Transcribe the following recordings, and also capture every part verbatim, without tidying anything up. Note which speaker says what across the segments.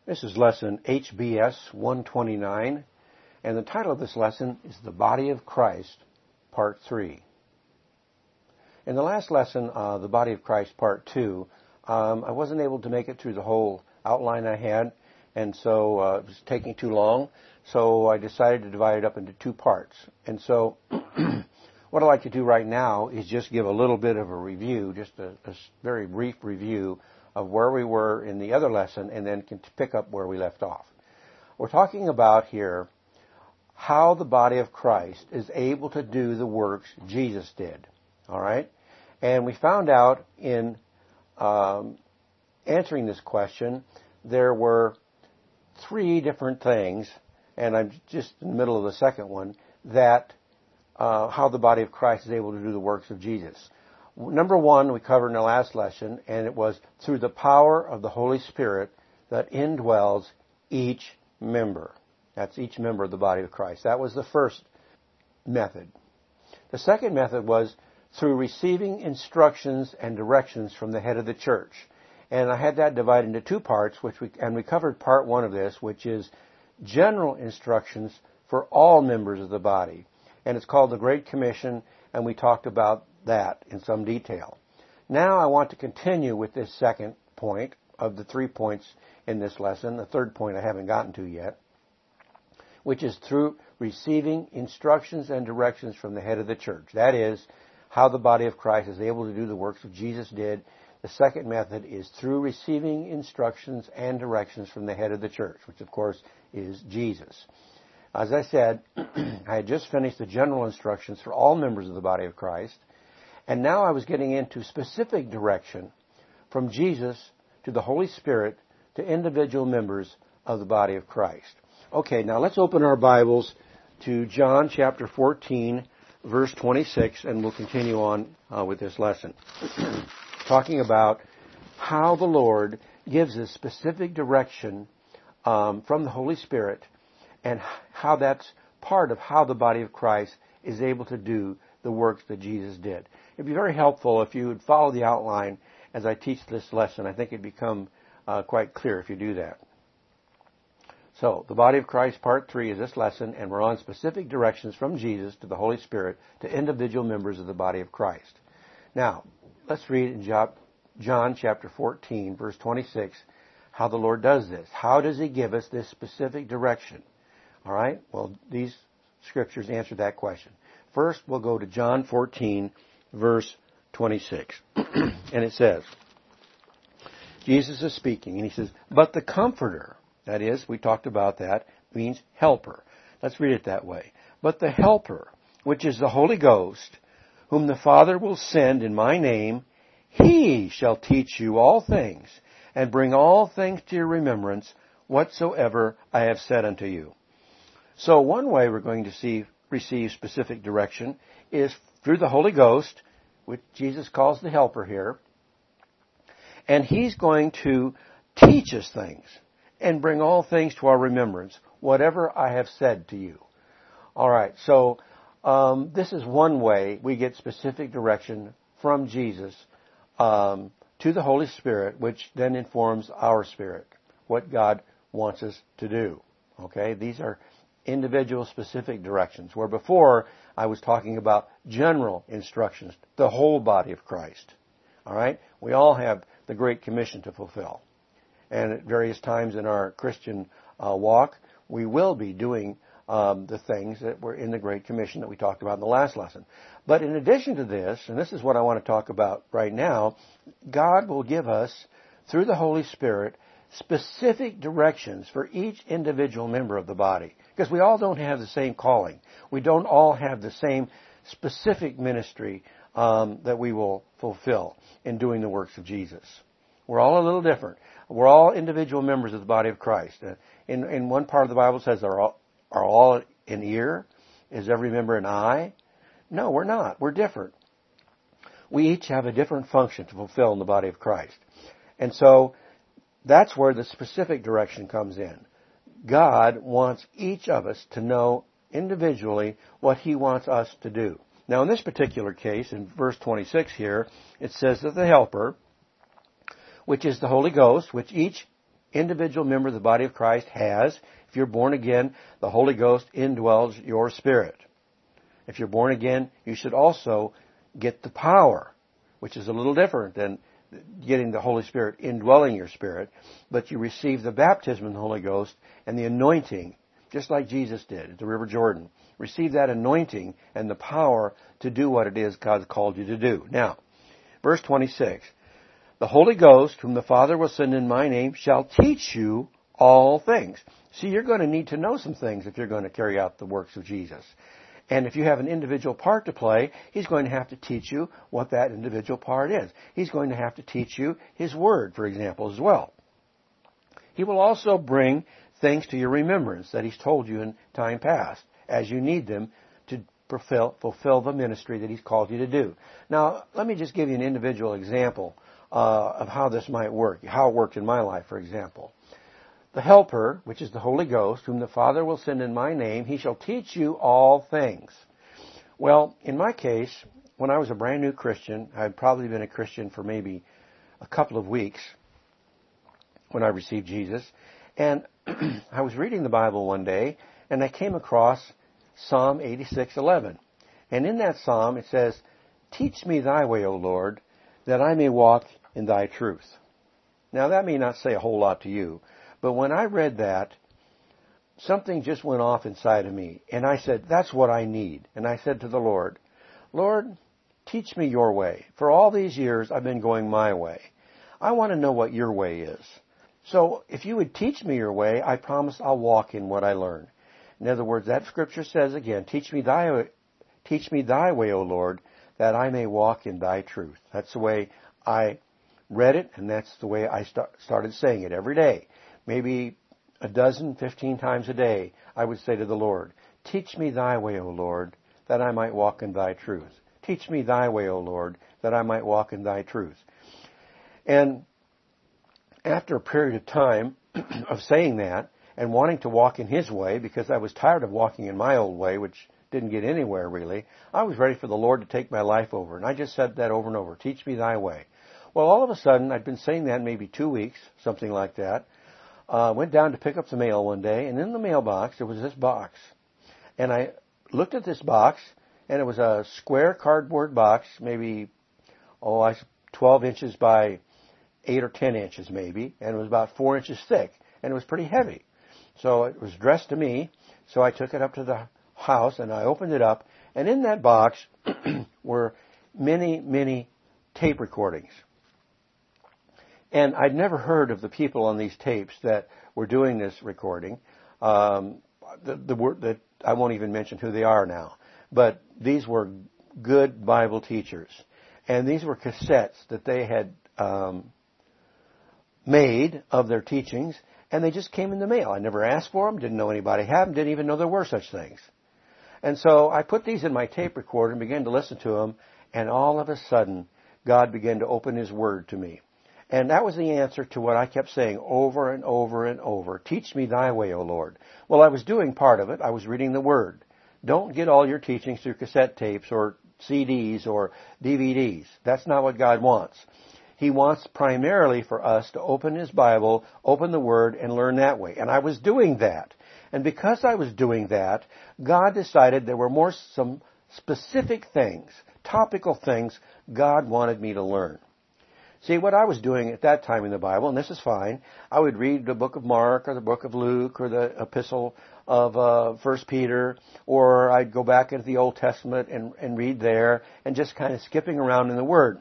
Speaker 1: This is lesson H B S one twenty-nine, and the title of this lesson is The Body of Christ, Part three. In the last lesson, uh, The Body of Christ, Part two, um, I wasn't able to make it through the whole outline I had, and so uh, it was taking too long, so I decided to divide it up into two parts. And so what I'd like to do right now is just give a little bit of a review, just a, a very brief review of where we were in the other lesson, and then can pick up where we left off. We're talking about here how the body of Christ is able to do the works Jesus did. All right? And we found out in um, answering this question, there were three different things, and I'm just in the middle of the second one, that uh, how the body of Christ is able to do the works of Jesus. Number one, we covered in the last lesson, and it was through the power of the Holy Spirit that indwells each member. That's each member of the body of Christ. That was the first method. The second method was through receiving instructions and directions from the head of the church. And I had that divided into two parts, which we, and we covered part one of this, which is general instructions for all members of the body. And it's called the Great Commission, and we talked about that in some detail. Now I want to continue with this second point of the three points in this lesson, the third point I haven't gotten to yet, which is through receiving instructions and directions from the head of the church. That is, how the body of Christ is able to do the works that Jesus did. The second method is through receiving instructions and directions from the head of the church, which of course is Jesus. As I said, I had just finished the general instructions for all members of the body of Christ, and now I was getting into specific direction from Jesus to the Holy Spirit to individual members of the body of Christ. Okay, now let's open our Bibles to John chapter fourteen, verse twenty-six, and we'll continue on uh, with this lesson. Talking about how the Lord gives us specific direction um, from the Holy Spirit, and how that's part of how the body of Christ is able to do the works that Jesus did. It'd be very helpful if you would follow the outline as I teach this lesson. I think it'd become uh, quite clear if you do that. So, the body of Christ, part three, is this lesson, and we're on specific directions from Jesus to the Holy Spirit to individual members of the body of Christ. Now, let's read in John chapter fourteen, verse twenty-six, how the Lord does this. How does He give us this specific direction? All right? Well, these scriptures answer that question. First, we'll go to John fourteen, verse twenty-six. And it says, Jesus is speaking, and He says, but the Comforter, that is, we talked about that, means helper. Let's read it that way. But the Helper, which is the Holy Ghost, whom the Father will send in my name, He shall teach you all things, and bring all things to your remembrance, whatsoever I have said unto you. So one way we're going to see, receive specific direction is through the Holy Ghost, which Jesus calls the Helper here, and He's going to teach us things and bring all things to our remembrance, whatever I have said to you. All right, so um, this is one way we get specific direction from Jesus um, to the Holy Spirit, which then informs our spirit, what God wants us to do. Okay, these are individual specific directions, where before I was talking about general instructions, the whole body of Christ. All right, we all have the Great Commission to fulfill. And at various times in our Christian uh, walk, we will be doing um, the things that were in the Great Commission that we talked about in the last lesson. But in addition to this, and this is what I want to talk about right now, God will give us, through the Holy Spirit, specific directions for each individual member of the body. Because we all don't have the same calling. We don't all have the same specific ministry um, that we will fulfill in doing the works of Jesus. We're all a little different. We're all individual members of the body of Christ. Uh, in, in one part of the Bible says, are all, are all an ear? Is every member an eye? No, we're not. We're different. We each have a different function to fulfill in the body of Christ. And so that's where the specific direction comes in. God wants each of us to know individually what He wants us to do. Now, in this particular case, in verse twenty-six here, it says that the Helper, which is the Holy Ghost, which each individual member of the body of Christ has. If you're born again, the Holy Ghost indwells your spirit. If you're born again, you should also get the power, which is a little different than getting the Holy Spirit indwelling your spirit. But you receive the baptism in the Holy Ghost and the anointing, just like Jesus did at the River Jordan. Receive that anointing and the power to do what it is God's called you to do. Now, verse twenty-six. The Holy Ghost, whom the Father will send in my name, shall teach you all things. See, you're going to need to know some things if you're going to carry out the works of Jesus. And if you have an individual part to play, He's going to have to teach you what that individual part is. He's going to have to teach you His Word, for example, as well. He will also bring things to your remembrance that He's told you in time past, as you need them to fulfill, fulfill the ministry that He's called you to do. Now, let me just give you an individual example uh, of how this might work, how it worked in my life, for example. The Helper, which is the Holy Ghost, whom the Father will send in my name, He shall teach you all things. Well, in my case, when I was a brand new Christian, I had probably been a Christian for maybe a couple of weeks when I received Jesus, and I was reading the Bible one day, and I came across Psalm eighty-six eleven. And in that psalm it says, "Teach me thy way, O Lord, that I may walk in thy truth." Now that may not say a whole lot to you, but when I read that, something just went off inside of me. And I said, that's what I need. And I said to the Lord, Lord, teach me your way. For all these years, I've been going my way. I want to know what your way is. So if you would teach me your way, I promise I'll walk in what I learn. In other words, that scripture says again, teach me thy, teach me thy way, O Lord, that I may walk in thy truth. That's the way I read it, and that's the way I start, started saying it every day. Maybe a dozen, fifteen times a day, I would say to the Lord, teach me thy way, O Lord, that I might walk in thy truth. Teach me thy way, O Lord, that I might walk in thy truth. And after a period of time of saying that and wanting to walk in His way, because I was tired of walking in my old way, which didn't get anywhere really, I was ready for the Lord to take my life over. And I just said that over and over, teach me thy way. Well, all of a sudden, I'd been saying that maybe two weeks, something like that. Uh, went down to pick up the mail one day, and in the mailbox there was this box. And I looked at this box, and it was a square cardboard box, maybe, oh, I twelve inches by eight or ten inches maybe, and it was about four inches thick, and it was pretty heavy. So it was addressed to me, so I took it up to the house, and I opened it up, and in that box were many, many tape recordings. And I'd never heard of the people on these tapes that were doing this recording. Um, the, the word that I won't even mention who they are now. But these were good Bible teachers. And these were cassettes that they had um, made of their teachings. And they just came in the mail. I never asked for them, didn't know anybody had them, didn't even know there were such things. And so I put these in my tape recorder and began to listen to them. And all of a sudden, God began to open His Word to me. And that was the answer to what I kept saying over and over and over. Teach me thy way, O Lord. Well, I was doing part of it. I was reading the Word. Don't get all your teachings through cassette tapes or C Ds or D V Ds. That's not what God wants. He wants primarily for us to open His Bible, open the Word, and learn that way. And I was doing that. And because I was doing that, God decided there were more some specific things, topical things God wanted me to learn. See, what I was doing at that time in the Bible, and this is fine, I would read the book of Mark or the book of Luke or the epistle of uh, First Peter, or I'd go back into the Old Testament and, and read there and just kind of skipping around in the Word.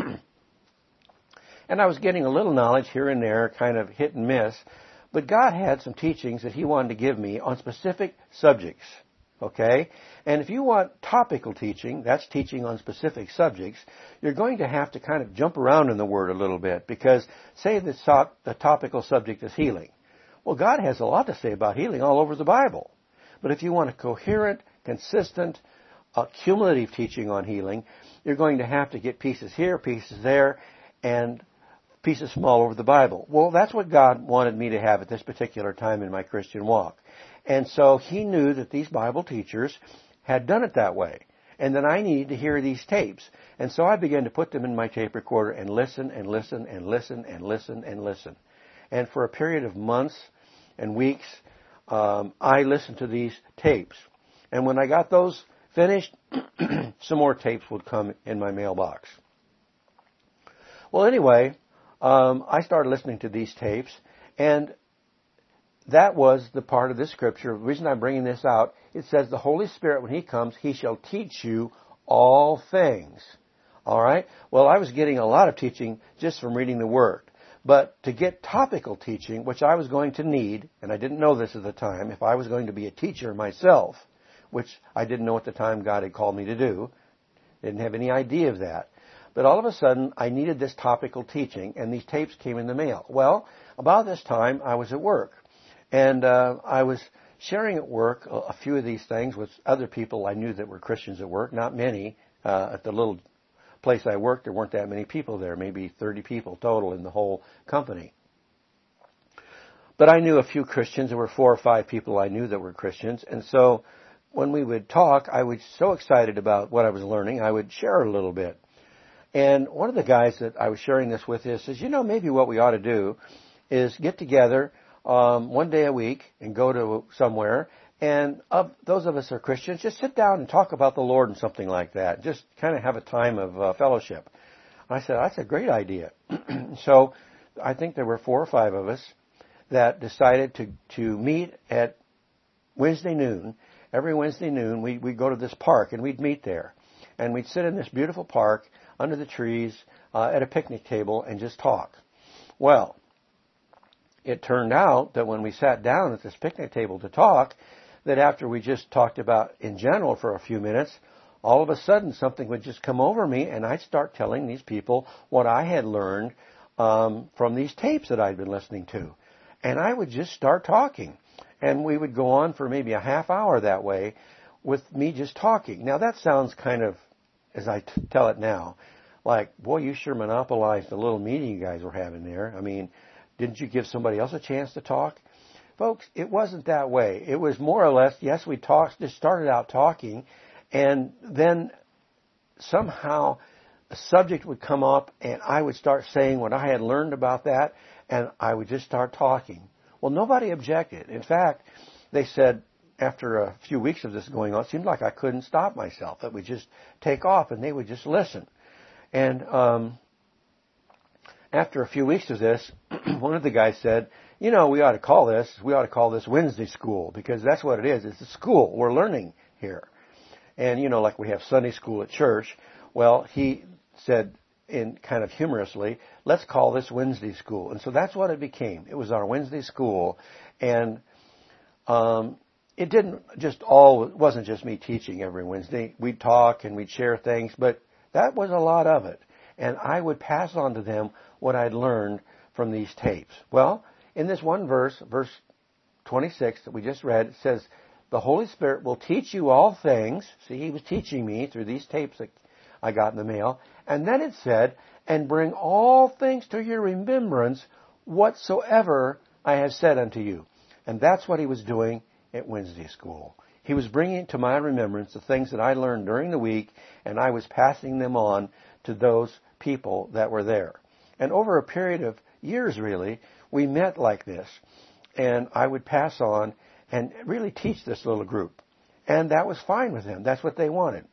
Speaker 1: And I was getting a little knowledge here and there, kind of hit and miss, but God had some teachings that He wanted to give me on specific subjects. Okay? And if you want topical teaching, that's teaching on specific subjects, you're going to have to kind of jump around in the Word a little bit because, say the, top, the topical subject is healing. Well, God has a lot to say about healing all over the Bible. But if you want a coherent, consistent, uh, cumulative teaching on healing, you're going to have to get pieces here, pieces there, and pieces from all over the Bible. Well, that's what God wanted me to have at this particular time in my Christian walk. And so He knew that these Bible teachers had done it that way. And then I needed to hear these tapes. And so I began to put them in my tape recorder and listen and listen and listen and listen and listen. And for a period of months and weeks, um, I listened to these tapes. And when I got those finished, some more tapes would come in my mailbox. Well, anyway, um, I started listening to these tapes, and that was the part of this scripture. The reason I'm bringing this out, it says the Holy Spirit, when He comes, He shall teach you all things. All right? Well, I was getting a lot of teaching just from reading the Word. But to get topical teaching, which I was going to need, and I didn't know this at the time, if I was going to be a teacher myself, which I didn't know at the time God had called me to do, didn't have any idea of that. But all of a sudden, I needed this topical teaching, and these tapes came in the mail. Well, about this time, I was at work. And uh, I was sharing at work a, a few of these things with other people I knew that were Christians at work. Not many. Uh, at the little place I worked, there weren't that many people there. Maybe thirty people total in the whole company. But I knew a few Christians. There were four or five people I knew that were Christians. And so when we would talk, I was so excited about what I was learning, I would share a little bit. And one of the guys that I was sharing this with is, says, you know, maybe what we ought to do is get together um, one day a week and go to somewhere. And of those of us who are Christians, just sit down and talk about the Lord and something like that. Just kind of have a time of uh, fellowship. I said, that's a great idea. So I think there were four or five of us that decided to, to meet at Wednesday noon. Every Wednesday noon, we, we'd go to this park and we'd meet there. And we'd sit in this beautiful park under the trees uh, at a picnic table and just talk. Well, it turned out that when we sat down at this picnic table to talk, that after we just talked about in general for a few minutes, all of a sudden something would just come over me and I'd start telling these people what I had learned um, from these tapes that I'd been listening to. And I would just start talking. And we would go on for maybe a half hour that way with me just talking. Now that sounds kind of, as I t- tell it now, like, boy, you sure monopolized the little meeting you guys were having there. I mean, didn't you give somebody else a chance to talk? Folks, it wasn't that way. It was more or less, yes, we talked, just started out talking, and then somehow a subject would come up, and I would start saying what I had learned about that, and I would just start talking. Well, nobody objected. In fact, they said, after a few weeks of this going on, it seemed like I couldn't stop myself. That would just take off, and they would just listen. And um, after a few weeks of this, one of the guys said, you know, we ought to call this, we ought to call this Wednesday school, because that's what it is. It's a school. We're learning here. And, you know, like we have Sunday school at church. Well, he said, in kind of humorously, let's call this Wednesday school. And so that's what it became. It was our Wednesday school. And um, it didn't just all, it wasn't just me teaching every Wednesday. We'd talk and we'd share things, but that was a lot of it. And I would pass on to them what I'd learned from these tapes. Well, in this one verse, verse twenty-six that we just read, it says, the Holy Spirit will teach you all things. See, He was teaching me through these tapes that I got in the mail. And then it said, and bring all things to your remembrance whatsoever I have said unto you. And that's what He was doing at Wednesday school. He was bringing to my remembrance the things that I learned during the week, and I was passing them on to those people that were there. And over a period of years, really, we met like this. And I would pass on and really teach this little group. And that was fine with them. That's what they wanted.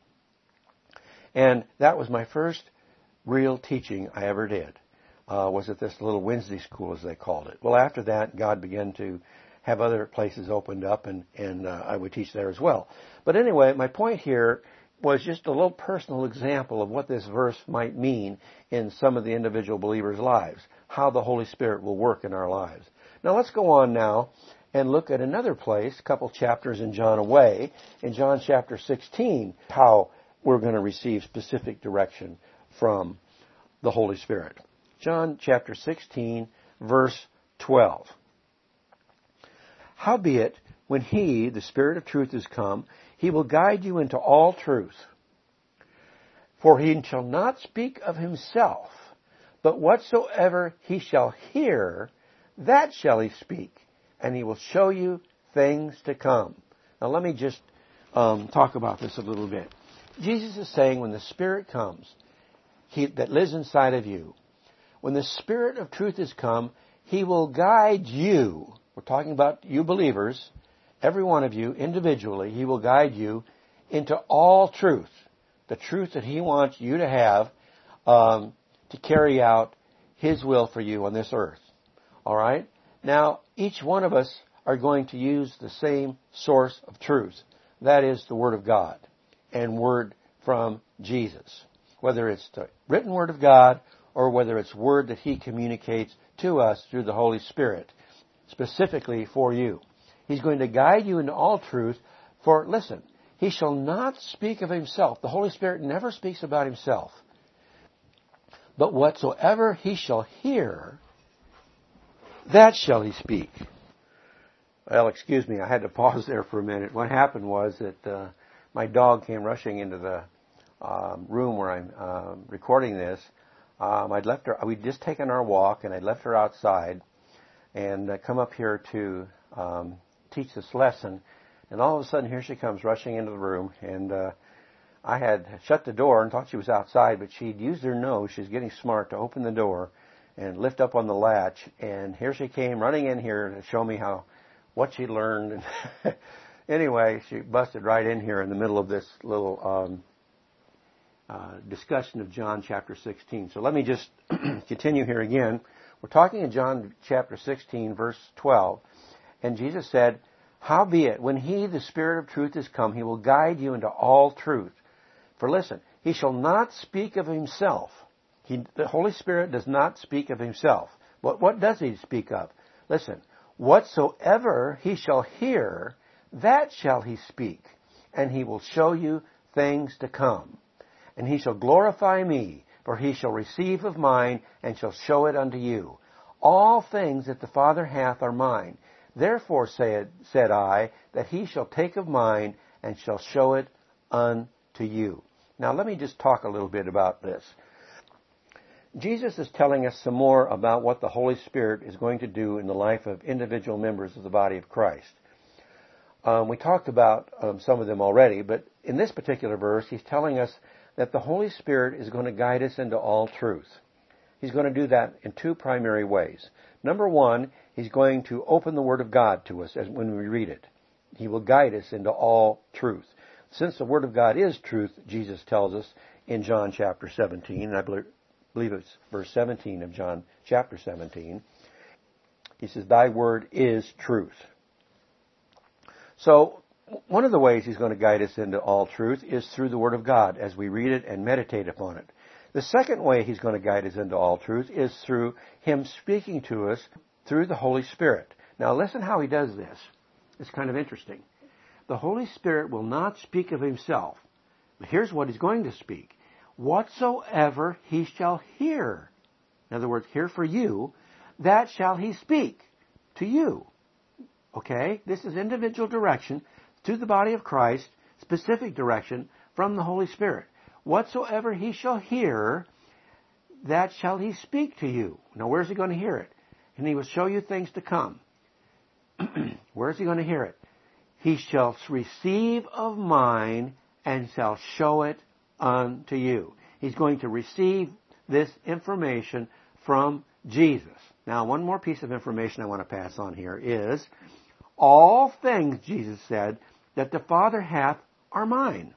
Speaker 1: And that was my first real teaching I ever did, uh, was at this little Wednesday school, as they called it. Well, after that, God began to have other places opened up, and, and uh, I would teach there as well. But anyway, my point here was just a little personal example of what this verse might mean in some of the individual believers' lives, how the Holy Spirit will work in our lives. Now let's go on now and look at another place, a couple chapters in John away, in John chapter sixteen, how we're going to receive specific direction from the Holy Spirit. John chapter sixteen, verse twelve. Howbeit, when He, the Spirit of truth, is come, He will guide you into all truth. For He shall not speak of Himself, but whatsoever He shall hear, that shall He speak, and He will show you things to come. Now let me just um, talk about this a little bit. Jesus is saying when the Spirit comes, he, that lives inside of you, when the Spirit of truth has come, He will guide you. We're talking about you believers, every one of you individually. He will guide you into all truth, the truth that He wants you to have um, to carry out His will for you on this earth. All right? Now, each one of us are going to use the same source of truth. That is the Word of God and Word from Jesus. Whether it's the written Word of God or whether it's Word that He communicates to us through the Holy Spirit, specifically for you. He's going to guide you into all truth. For, listen, He shall not speak of Himself. The Holy Spirit never speaks about Himself. But whatsoever He shall hear, that shall He speak. Well, excuse me, I had to pause there for a minute. What happened was that uh, my dog came rushing into the um, room where I'm uh, recording this. Um, I'd left her. We'd just taken our walk, and I'd left her outside, and uh, come up here to um, teach this lesson. And all of a sudden, here she comes rushing into the room, and uh, I had shut the door and thought she was outside, but she'd used her nose. She's getting smart to open the door and lift up on the latch, and here she came running in here to show me how what she learned. Anyway, she busted right in here in the middle of this little um, uh, discussion of John chapter sixteen. So let me just continue here again. We're talking in John chapter sixteen, verse twelve. And Jesus said, "Howbeit, when He, the Spirit of truth, is come, He will guide you into all truth. For listen, He shall not speak of Himself." He, the Holy Spirit does not speak of Himself. What, what does He speak of? Listen, whatsoever He shall hear, that shall He speak, and He will show you things to come. And He shall glorify Me, for He shall receive of mine, and shall show it unto you. All things that the Father hath are mine. Therefore said, said I, that He shall take of mine, and shall show it unto you. Now let me just talk a little bit about this. Jesus is telling us some more about what the Holy Spirit is going to do in the life of individual members of the body of Christ. Um, we talked about um, some of them already, but in this particular verse, He's telling us that the Holy Spirit is going to guide us into all truth. He's going to do that in two primary ways. Number one, He's going to open the Word of God to us as when we read it. He will guide us into all truth. Since the Word of God is truth, Jesus tells us in John chapter seventeen, and I believe believe it's verse seventeen of John chapter seventeen. He says, "Thy word is truth." So, one of the ways He's going to guide us into all truth is through the Word of God as we read it and meditate upon it. The second way He's going to guide us into all truth is through Him speaking to us through the Holy Spirit. Now listen how He does this. It's kind of interesting. The Holy Spirit will not speak of Himself. But here's what He's going to speak. Whatsoever He shall hear, in other words, hear for you, that shall He speak to you. Okay? This is individual direction to the body of Christ, specific direction from the Holy Spirit. Whatsoever He shall hear, that shall He speak to you. Now, where's He going to hear it? And He will show you things to come. Where's He going to hear it? He shall receive of mine and shall show it unto you. He's going to receive this information from Jesus. Now, one more piece of information I want to pass on here is, all things, Jesus said, that the Father hath are mine.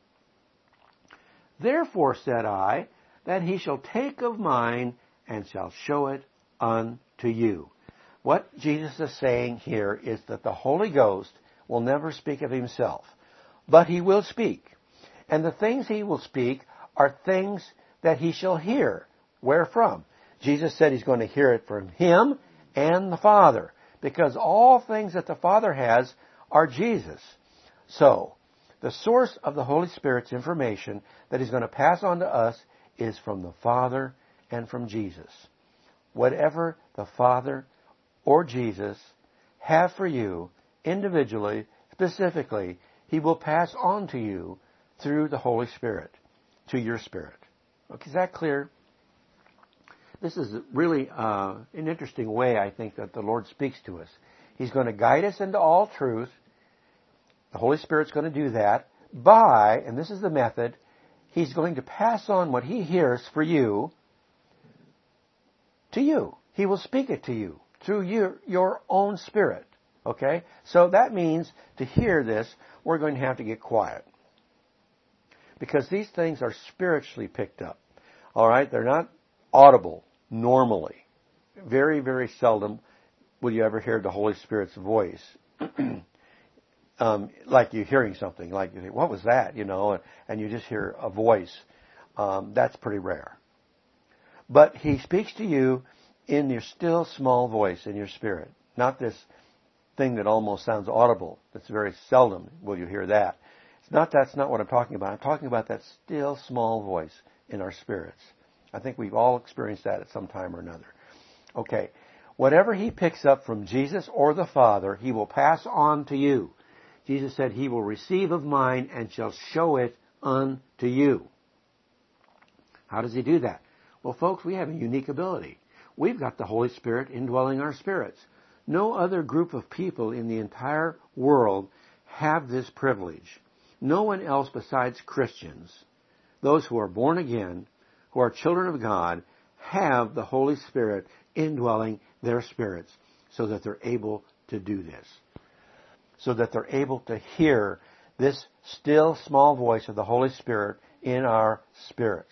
Speaker 1: Therefore said I, that He shall take of mine and shall show it unto you. What Jesus is saying here is that the Holy Ghost will never speak of Himself, but He will speak. And the things He will speak are things that He shall hear. Where from? Jesus said He's going to hear it from Him and the Father, because all things that the Father has are Jesus. So, the source of the Holy Spirit's information that He's going to pass on to us is from the Father and from Jesus. Whatever the Father or Jesus have for you, individually, specifically, He will pass on to you through the Holy Spirit, to your spirit. Okay, is that clear? This is really uh, an interesting way, I think, that the Lord speaks to us. He's going to guide us into all truth. The Holy Spirit's going to do that by, and this is the method, He's going to pass on what He hears for you to you. He will speak it to you through your, your own spirit. Okay? So that means to hear this, we're going to have to get quiet. Because these things are spiritually picked up. All right? They're not audible normally. Very, very seldom will you ever hear the Holy Spirit's voice. um, like you're hearing something. Like, you think, what was that? You know, and, and you just hear a voice. Um, that's pretty rare. But He speaks to you in your still small voice in your spirit. Not this thing that almost sounds audible. That's very seldom will you hear that. It's not that's not what I'm talking about. I'm talking about that still small voice in our spirits. I think we've all experienced that at some time or another. Okay. Whatever He picks up from Jesus or the Father, He will pass on to you. Jesus said, He will receive of mine and shall show it unto you. How does He do that? Well, folks, we have a unique ability. We've got the Holy Spirit indwelling our spirits. No other group of people in the entire world have this privilege. No one else besides Christians, those who are born again, who are children of God, have the Holy Spirit indwelling their spirits so that they're able to do this. So that they're able to hear this still small voice of the Holy Spirit in our spirits.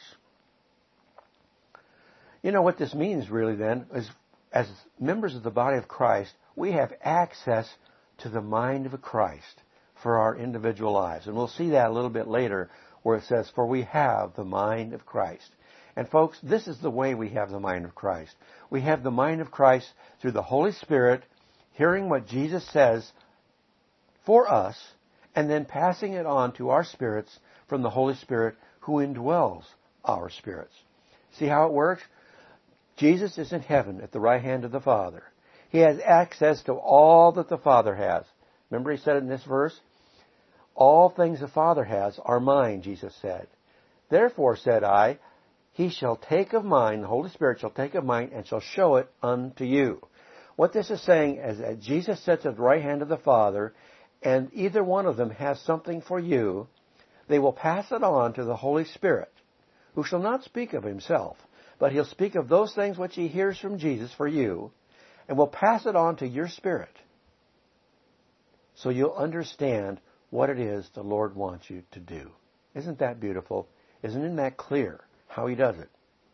Speaker 1: You know what this means really then is as members of the body of Christ, we have access to the mind of Christ for our individual lives. And we'll see that a little bit later where it says, for we have the mind of Christ. And folks, this is the way we have the mind of Christ. We have the mind of Christ through the Holy Spirit, hearing what Jesus says for us, and then passing it on to our spirits from the Holy Spirit who indwells our spirits. See how it works? Jesus is in heaven at the right hand of the Father. He has access to all that the Father has. Remember He said in this verse? All things the Father has are mine, Jesus said. Therefore, said I, He shall take of mine, the Holy Spirit shall take of mine, and shall show it unto you. What this is saying is that Jesus sits at the right hand of the Father, and either one of them has something for you. They will pass it on to the Holy Spirit, who shall not speak of Himself, but He'll speak of those things which He hears from Jesus for you, and will pass it on to your spirit. So you'll understand what it is the Lord wants you to do. Isn't that beautiful? Isn't that clear how He does it?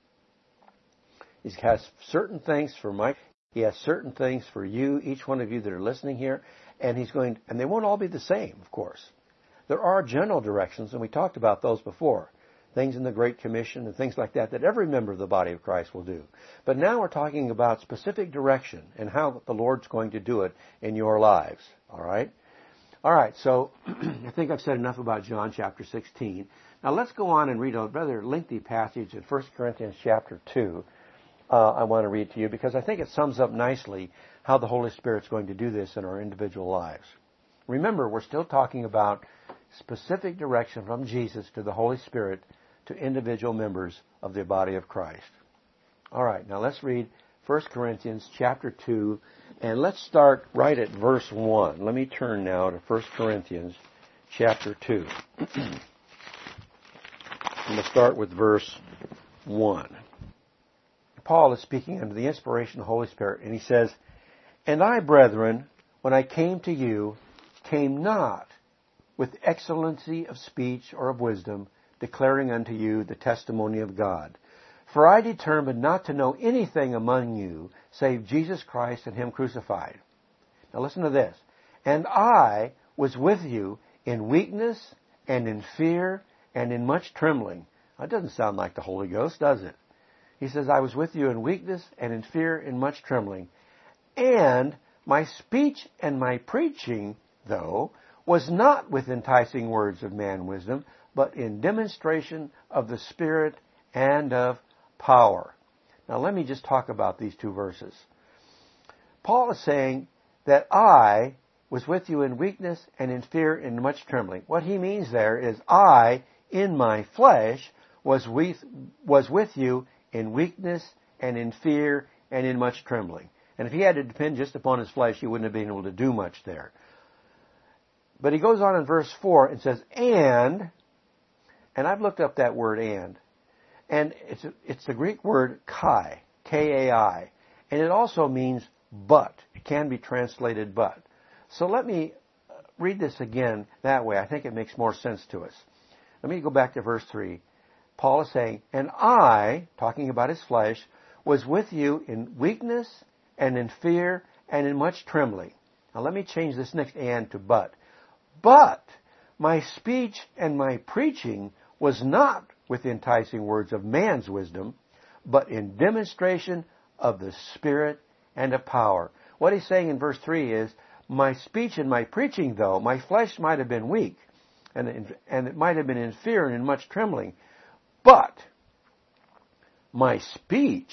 Speaker 1: He has certain things for Mike. He has certain things for you, each one of you that are listening here, and He's going, and they won't all be the same, of course. There are general directions, and we talked about those before. Things in the Great Commission and things like that that every member of the body of Christ will do. But now we're talking about specific direction and how the Lord's going to do it in your lives. All right? All right, so I think I've said enough about John chapter sixteen. Now let's go on and read a rather lengthy passage in First Corinthians chapter two. Uh, I want to read to you because I think it sums up nicely how the Holy Spirit's going to do this in our individual lives. Remember, we're still talking about specific direction from Jesus to the Holy Spirit to individual members of the body of Christ. All right, now let's read First Corinthians chapter two, and let's start right at verse one. Let me turn now to First Corinthians chapter two. I'm going to start with verse one. Paul is speaking under the inspiration of the Holy Spirit, and he says, And I, brethren, when I came to you, came not with excellency of speech or of wisdom, declaring unto you the testimony of God. For I determined not to know anything among you, save Jesus Christ and Him crucified. Now listen to this. And I was with you in weakness and in fear and in much trembling. That doesn't sound like the Holy Ghost, does it? He says, I was with you in weakness and in fear and much trembling. And my speech and my preaching, though, was not with enticing words of man wisdom, but in demonstration of the Spirit and of power. Now let me just talk about these two verses. Paul is saying that I was with you in weakness and in fear and much trembling. What he means there is I, in my flesh, was with, was with you in weakness and in fear and in much trembling. And if he had to depend just upon his flesh, he wouldn't have been able to do much there. But he goes on in verse four and says, and, and I've looked up that word and, and it's, it's the Greek word kai, K A I, and it also means but. It can be translated but. So let me read this again that way. I think it makes more sense to us. Let me go back to verse three. Paul is saying, and I, talking about his flesh, was with you in weakness and in fear and in much trembling. Now let me change this next and to but. But my speech and my preaching was not with enticing words of man's wisdom, but in demonstration of the Spirit and of power. What he's saying in verse three is, my speech and my preaching, though, my flesh might have been weak, and, and it might have been in fear and in much trembling, but my speech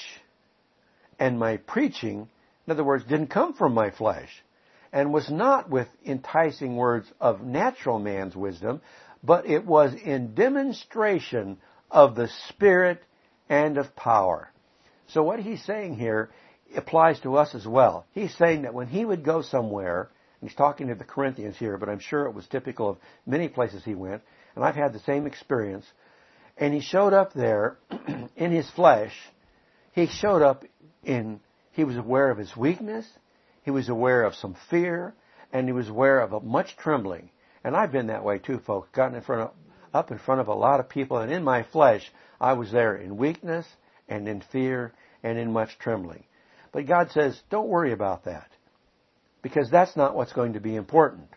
Speaker 1: and my preaching, in other words, didn't come from my flesh, and was not with enticing words of natural man's wisdom, but it was in demonstration of the Spirit and of power. So what he's saying here applies to us as well. He's saying that when he would go somewhere, and he's talking to the Corinthians here, but I'm sure it was typical of many places he went, and I've had the same experience, and he showed up there in his flesh. He showed up in, he was aware of his weakness, he was aware of some fear, and he was aware of a much trembling. And I've been that way too, folks, gotten in front of, up in front of a lot of people, and in my flesh, I was there in weakness and in fear and in much trembling. But God says, don't worry about that, because that's not what's going to be important.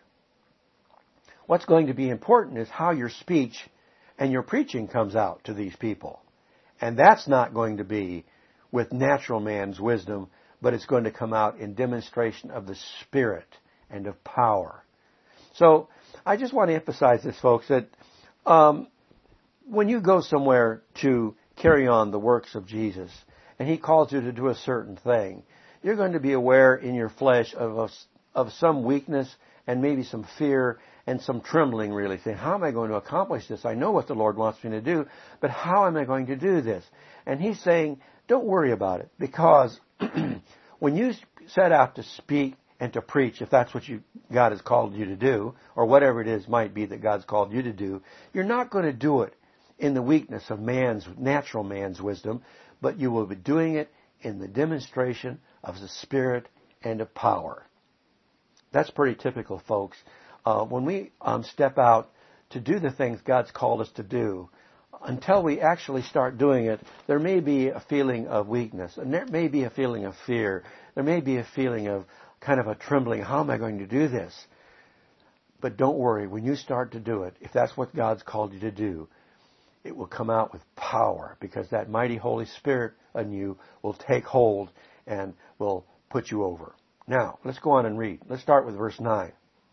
Speaker 1: What's going to be important is how your speech and your preaching comes out to these people. And that's not going to be with natural man's wisdom, but it's going to come out in demonstration of the Spirit and of power. So I just want to emphasize this, folks, that um, when you go somewhere to carry on the works of Jesus, and he calls you to do a certain thing, you're going to be aware in your flesh of a, of some weakness and maybe some fear and some trembling, really, saying, how am I going to accomplish this? I know what the Lord wants me to do, but how am I going to do this? And he's saying, don't worry about it, because when you set out to speak and to preach, if that's what you, God has called you to do, or whatever it is might be that God's called you to do, you're not going to do it in the weakness of man's, natural man's wisdom, but you will be doing it in the demonstration of the Spirit and of power. That's pretty typical, folks. Uh, when we um, step out to do the things God's called us to do, until we actually start doing it, there may be a feeling of weakness, and there may be a feeling of fear. There may be a feeling of kind of a trembling, how am I going to do this? But don't worry, when you start to do it, if that's what God's called you to do, it will come out with power, because that mighty Holy Spirit in you will take hold and will put you over. Now, let's go on and read. Let's start with verse nine.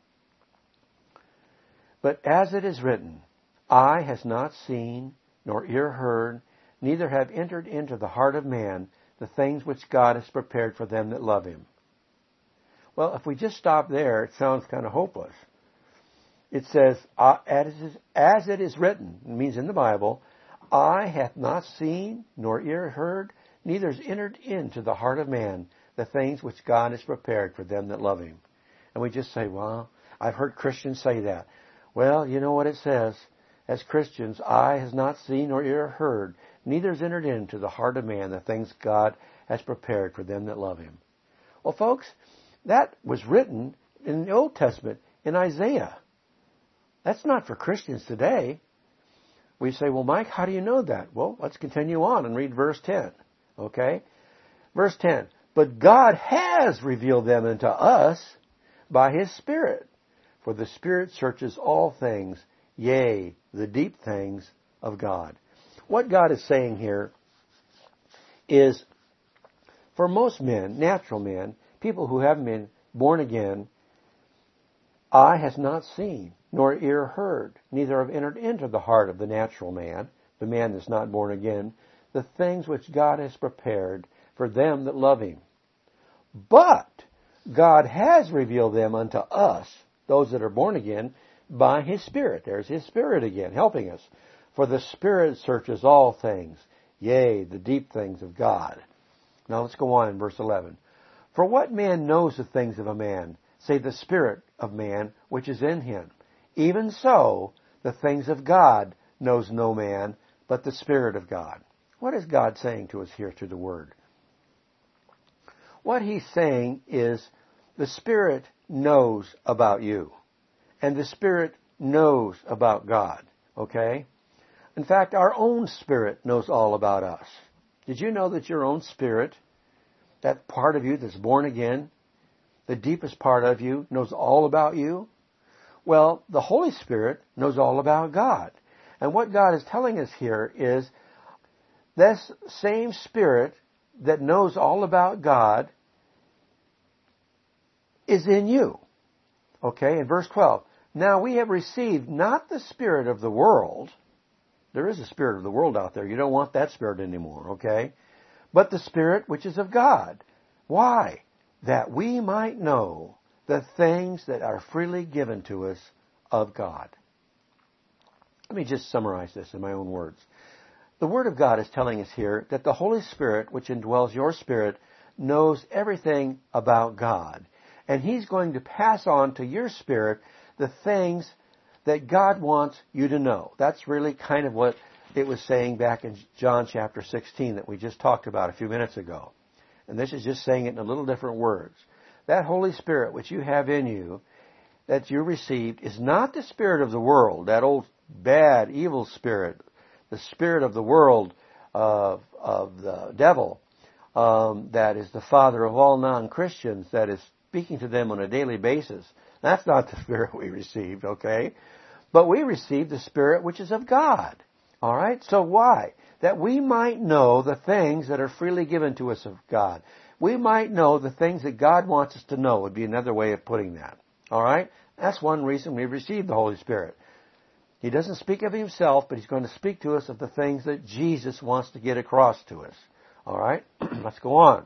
Speaker 1: But as it is written, eye has not seen, nor ear heard, neither have entered into the heart of man the things which God has prepared for them that love him. Well, if we just stop there, it sounds kind of hopeless. It says, uh, as, is, as it is written, it means in the Bible, eye hath not seen, nor ear heard, neither has entered into the heart of man the things which God has prepared for them that love him. And we just say, well, I've heard Christians say that. Well, you know what it says. As Christians, eye has not seen nor ear heard, neither has entered into the heart of man the things God has prepared for them that love him. Well, folks, that was written in the Old Testament, in Isaiah. That's not for Christians today. We say, well, Mike, how do you know that? Well, let's continue on and read verse ten. Okay? Verse ten. But God has revealed them unto us by his Spirit. For the Spirit searches all things, yea, the deep things of God. What God is saying here is, for most men, natural men, people who haven't been born again, eye has not seen, nor ear heard, neither have entered into the heart of the natural man, the man that's not born again, the things which God has prepared for them that love him. But God has revealed them unto us, those that are born again, by his Spirit. There's his Spirit again, helping us. For the Spirit searches all things, yea, the deep things of God. Now let's go on in verse eleven. For what man knows the things of a man, save the Spirit of man which is in him? Even so, the things of God knows no man, but the Spirit of God. What is God saying to us here through the Word? what he's saying is the Spirit knows about you. And the Spirit knows about God. Okay? In fact, our own spirit knows all about us. Did you know that your own spirit, that part of you that's born again, the deepest part of you, knows all about you? Well, the Holy Spirit knows all about God. And what God is telling us here is this same Spirit that knows all about God is in you. Okay, in verse twelve. Now we have received not the spirit of the world. There is a spirit of the world out there. You don't want that spirit anymore, okay? But the Spirit which is of God. Why? That we might know the things that are freely given to us of God. Let me just summarize this in my own words. The Word of God is telling us here that the Holy Spirit, which indwells your spirit, knows everything about God. And He's going to pass on to your spirit the things that God wants you to know. That's really kind of what it was saying back in John chapter sixteen that we just talked about a few minutes ago. And this is just saying it in a little different words. That Holy Spirit which you have in you, that you received, is not the spirit of the world, that old bad, evil spirit, the spirit of the world, of, of the devil, um, that is the father of all non-Christians, that is speaking to them on a daily basis. That's not the spirit we received, okay? But we received the Spirit which is of God. All right? So why? That we might know the things that are freely given to us of God. We might know the things that God wants us to know would be another way of putting that. All right? That's one reason we received the Holy Spirit. He doesn't speak of Himself, but He's going to speak to us of the things that Jesus wants to get across to us. All right? Let's go on.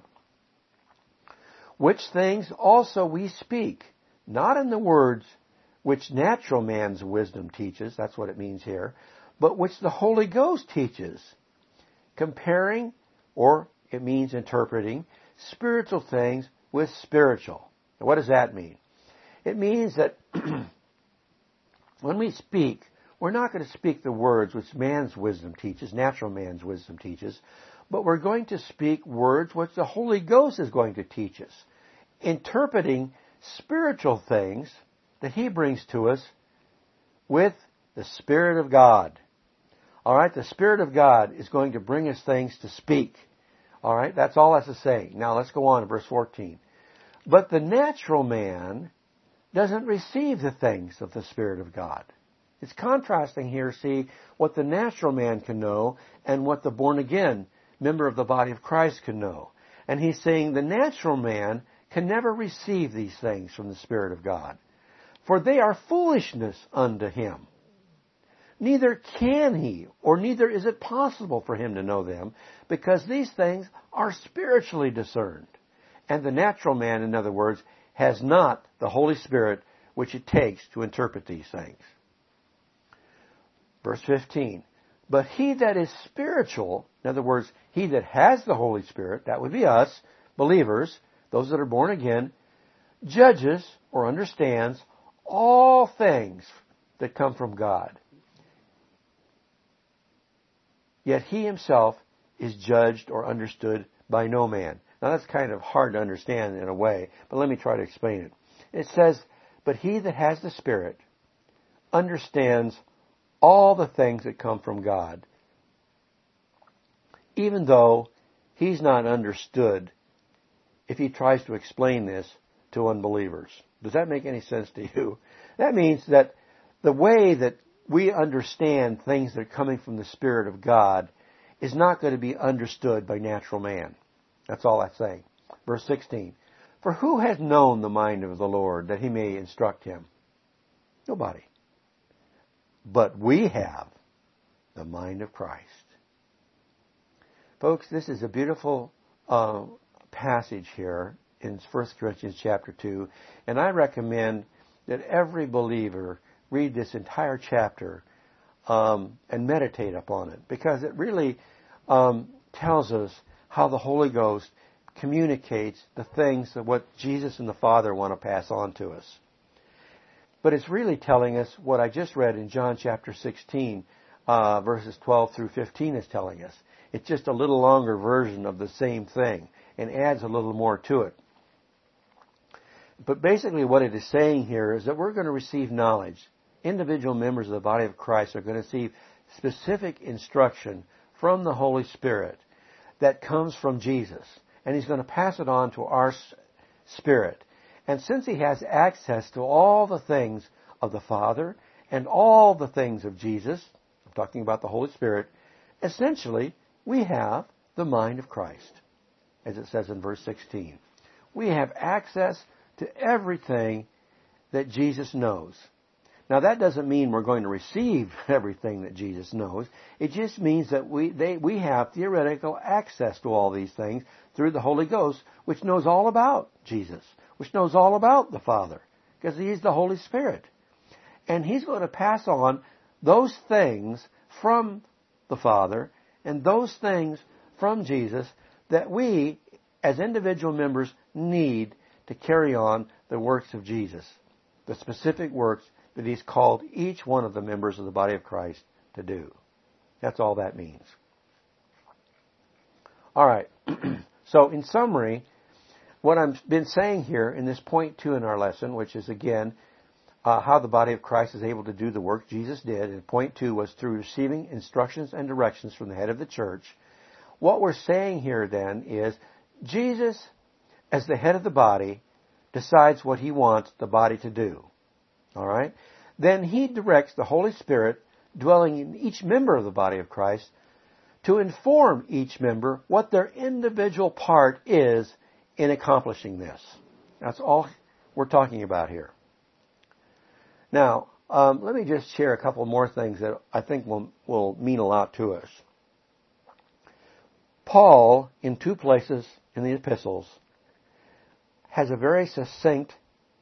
Speaker 1: Which things also we speak, not in the words which natural man's wisdom teaches, that's what it means here, but which the Holy Ghost teaches, comparing, or it means interpreting, spiritual things with spiritual. Now, what does that mean? It means that when we speak, we're not going to speak the words which man's wisdom teaches, natural man's wisdom teaches, but we're going to speak words which the Holy Ghost is going to teach us, interpreting spiritual things that He brings to us with the Spirit of God. All right, the Spirit of God is going to bring us things to speak. All right, that's all that's to say. Now let's go on to verse fourteen. But the natural man doesn't receive the things of the Spirit of God. It's contrasting here, see, what the natural man can know and what the born-again member of the body of Christ can know. And he's saying the natural man can never receive these things from the Spirit of God, for they are foolishness unto him. Neither can he, or neither is it possible for him to know them, because these things are spiritually discerned. And the natural man, in other words, has not the Holy Spirit which it takes to interpret these things. Verse fifteen. But he that is spiritual, in other words, he that has the Holy Spirit, that would be us, believers, those that are born again, judges or understands all things that come from God. Yet he himself is judged or understood by no man. Now that's kind of hard to understand in a way, but let me try to explain it. It says, but he that has the Spirit understands all the things that come from God, even though he's not understood if he tries to explain this to unbelievers. Does that make any sense to you? That means that the way that we understand things that are coming from the Spirit of God is not going to be understood by natural man. That's all that's saying. Verse sixteen. For who has known the mind of the Lord that he may instruct him? Nobody. But we have the mind of Christ. Folks, this is a beautiful uh, passage here in First Corinthians chapter two, and I recommend that every believer read this entire chapter um, and meditate upon it, because it really um, tells us how the Holy Ghost communicates the things that what Jesus and the Father want to pass on to us. But it's really telling us what I just read in John chapter sixteen, uh, verses twelve through fifteen is telling us. It's just a little longer version of the same thing. and adds a little more to it. But basically what it is saying here is that we're going to receive knowledge. Individual members of the body of Christ are going to receive specific instruction from the Holy Spirit that comes from Jesus. And He's going to pass it on to our spirit. And since He has access to all the things of the Father and all the things of Jesus, I'm talking about the Holy Spirit, essentially we have the mind of Christ, as it says in verse sixteen. We have access to everything that Jesus knows. Now that doesn't mean we're going to receive everything that Jesus knows. It just means that we they, we have theoretical access to all these things through the Holy Ghost, which knows all about Jesus, which knows all about the Father, because He's the Holy Spirit. And He's going to pass on those things from the Father and those things from Jesus that we, as individual members, need to carry on the works of Jesus, the specific works that He's called each one of the members of the body of Christ to do. That's all that means. All right. So in summary, what I've been saying here in this point two in our lesson, which is again uh, how the body of Christ is able to do the work Jesus did, and point two was through receiving instructions and directions from the head of the church. What we're saying here then is Jesus, as the head of the body, decides what He wants the body to do. All right? Then He directs the Holy Spirit dwelling in each member of the body of Christ to inform each member what their individual part is in accomplishing this. That's all we're talking about here. Now, um, let me just share a couple more things that I think will, will mean a lot to us. Paul, in two places in the epistles, has a very succinct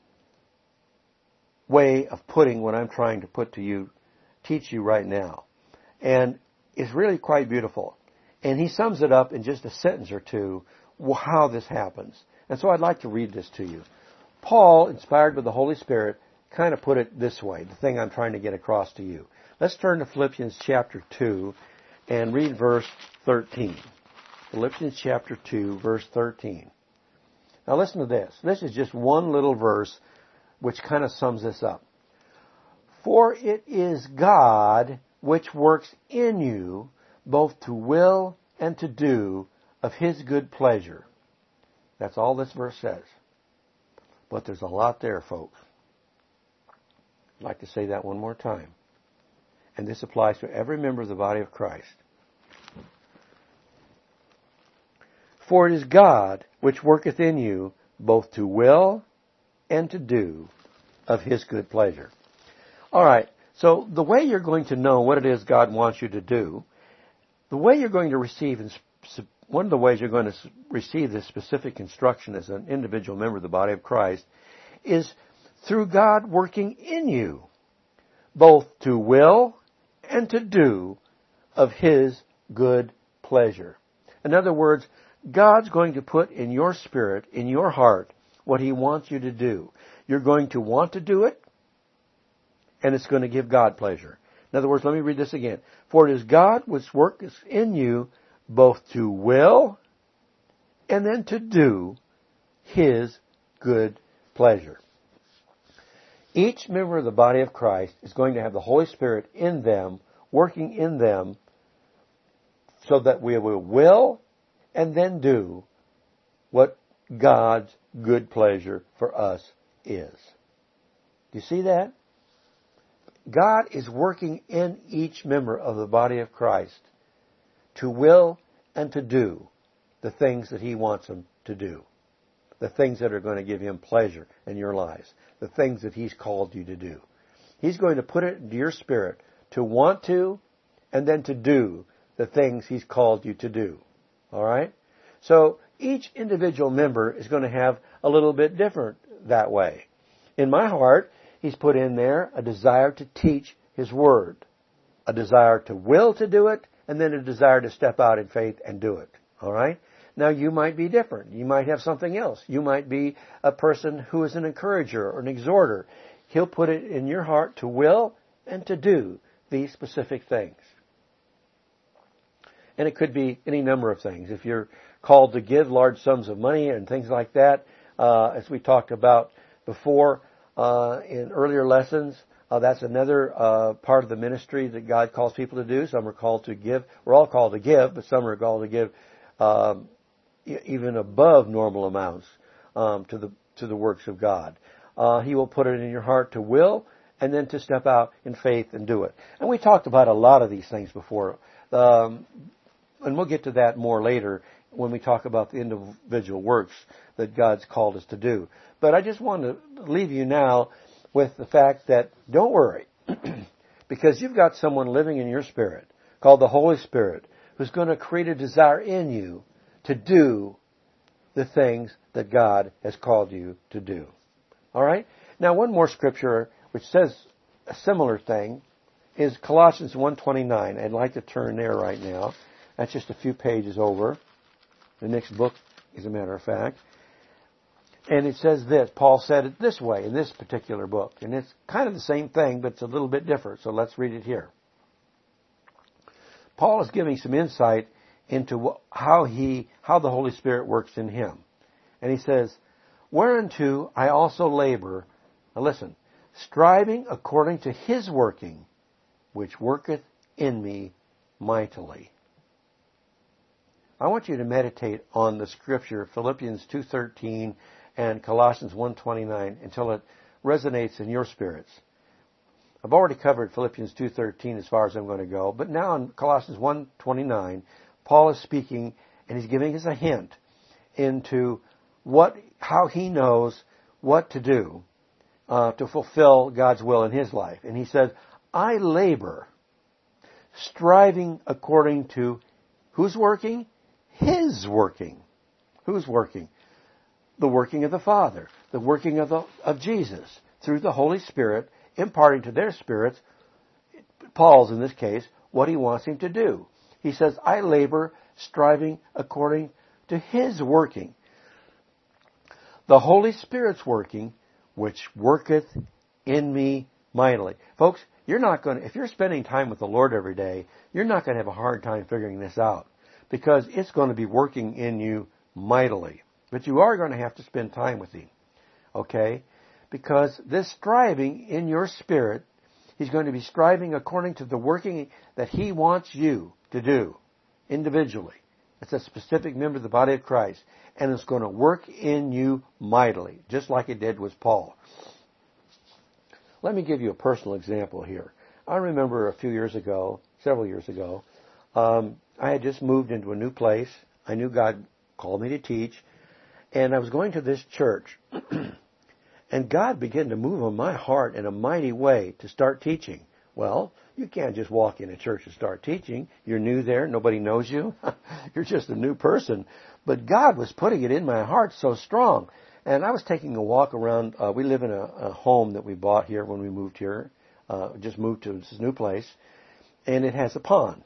Speaker 1: way of putting what I'm trying to put to you, teach you right now. And it's really quite beautiful. And he sums it up in just a sentence or two, how this happens. And so I'd like to read this to you. Paul, inspired by the Holy Spirit, kind of put it this way, the thing I'm trying to get across to you. Let's turn to Philippians chapter two and read verse thirteen. Philippians chapter two, verse thirteen. Now listen to this. This is just one little verse which kind of sums this up. For it is God which works in you both to will and to do of His good pleasure. That's all this verse says. But there's a lot there, folks. I'd like to say that one more time. And this applies to every member of the body of Christ. For it is God which worketh in you both to will and to do of His good pleasure. All right, so the way you're going to know what it is God wants you to do, the way you're going to receive, one of the ways you're going to receive this specific instruction as an individual member of the body of Christ is through God working in you, both to will and to do of His good pleasure. In other words, God's going to put in your spirit, in your heart, what He wants you to do. You're going to want to do it, and it's going to give God pleasure. In other words, let me read this again. For it is God which works in you both to will and then to do His good pleasure. Each member of the body of Christ is going to have the Holy Spirit in them, working in them, so that we will will and then do what God's good pleasure for us is. Do you see that? God is working in each member of the body of Christ to will and to do the things that He wants them to do. The things that are going to give Him pleasure in your lives. The things that He's called you to do. He's going to put it into your spirit to want to and then to do the things He's called you to do. All right? So each individual member is going to have a little bit different that way. In my heart, He's put in there a desire to teach His Word, a desire to will to do it, and then a desire to step out in faith and do it. All right? Now, you might be different. You might have something else. You might be a person who is an encourager or an exhorter. He'll put it in your heart to will and to do these specific things. And it could be any number of things. If you're called to give large sums of money and things like that, uh, as we talked about before uh, in earlier lessons. Uh, that's another uh, part of the ministry that God calls people to do. Some are called to give. We're all called to give, but some are called to give um, even above normal amounts um, to the to the works of God. Uh, he will put it in your heart to will, and then to step out in faith and do it. And we talked about a lot of these things before, um, and we'll get to that more later when we talk about the individual works that God's called us to do. But I just want to leave you now with the fact that don't worry, because you've got someone living in your spirit called the Holy Spirit who's going to create a desire in you to do the things that God has called you to do. All right? Now, one more scripture which says a similar thing is Colossians one twenty-nine. I'd like to turn there right now. That's just a few pages over. The next book, as a matter of fact. And it says this. Paul said it this way in this particular book. And it's kind of the same thing, but it's a little bit different. So let's read it here. Paul is giving some insight into how he, how the Holy Spirit works in him. And he says, whereunto I also labor, now listen, striving according to his working, which worketh in me mightily. I want you to meditate on the scripture, Philippians two thirteen and Colossians one twenty-nine, until it resonates in your spirits. I've already covered Philippians two thirteen as far as I'm going to go, but now in Colossians one twenty-nine, Paul is speaking, and he's giving us a hint into what, how he knows what to do uh, to fulfill God's will in his life. And he says, I labor, striving according to who's working? His working. Who's working? The working of the Father, the working of, the, of Jesus through the Holy Spirit, imparting to their spirits, Paul's in this case, what he wants him to do. He says, I labor, striving according to his working. The Holy Spirit's working, which worketh in me mightily. Folks, you're not going to, if you're spending time with the Lord every day, you're not going to have a hard time figuring this out, because it's going to be working in you mightily. But you are going to have to spend time with him. Okay? Because this striving in your spirit, he's going to be striving according to the working that he wants you to do individually. It's a specific member of the body of Christ. And it's going to work in you mightily, just like it did with Paul. Let me give you a personal example here. I remember a few years ago, several years ago, um, I had just moved into a new place. I knew God called me to teach. And I was going to this church. And God began to move on my heart in a mighty way to start teaching. Well, you can't just walk in a church and start teaching. You're new there. Nobody knows you. You're just a new person. But God was putting it in my heart so strong. And I was taking a walk around. Uh, we live in a, a home that we bought here when we moved here. Uh, just moved to this new place. And it has a pond.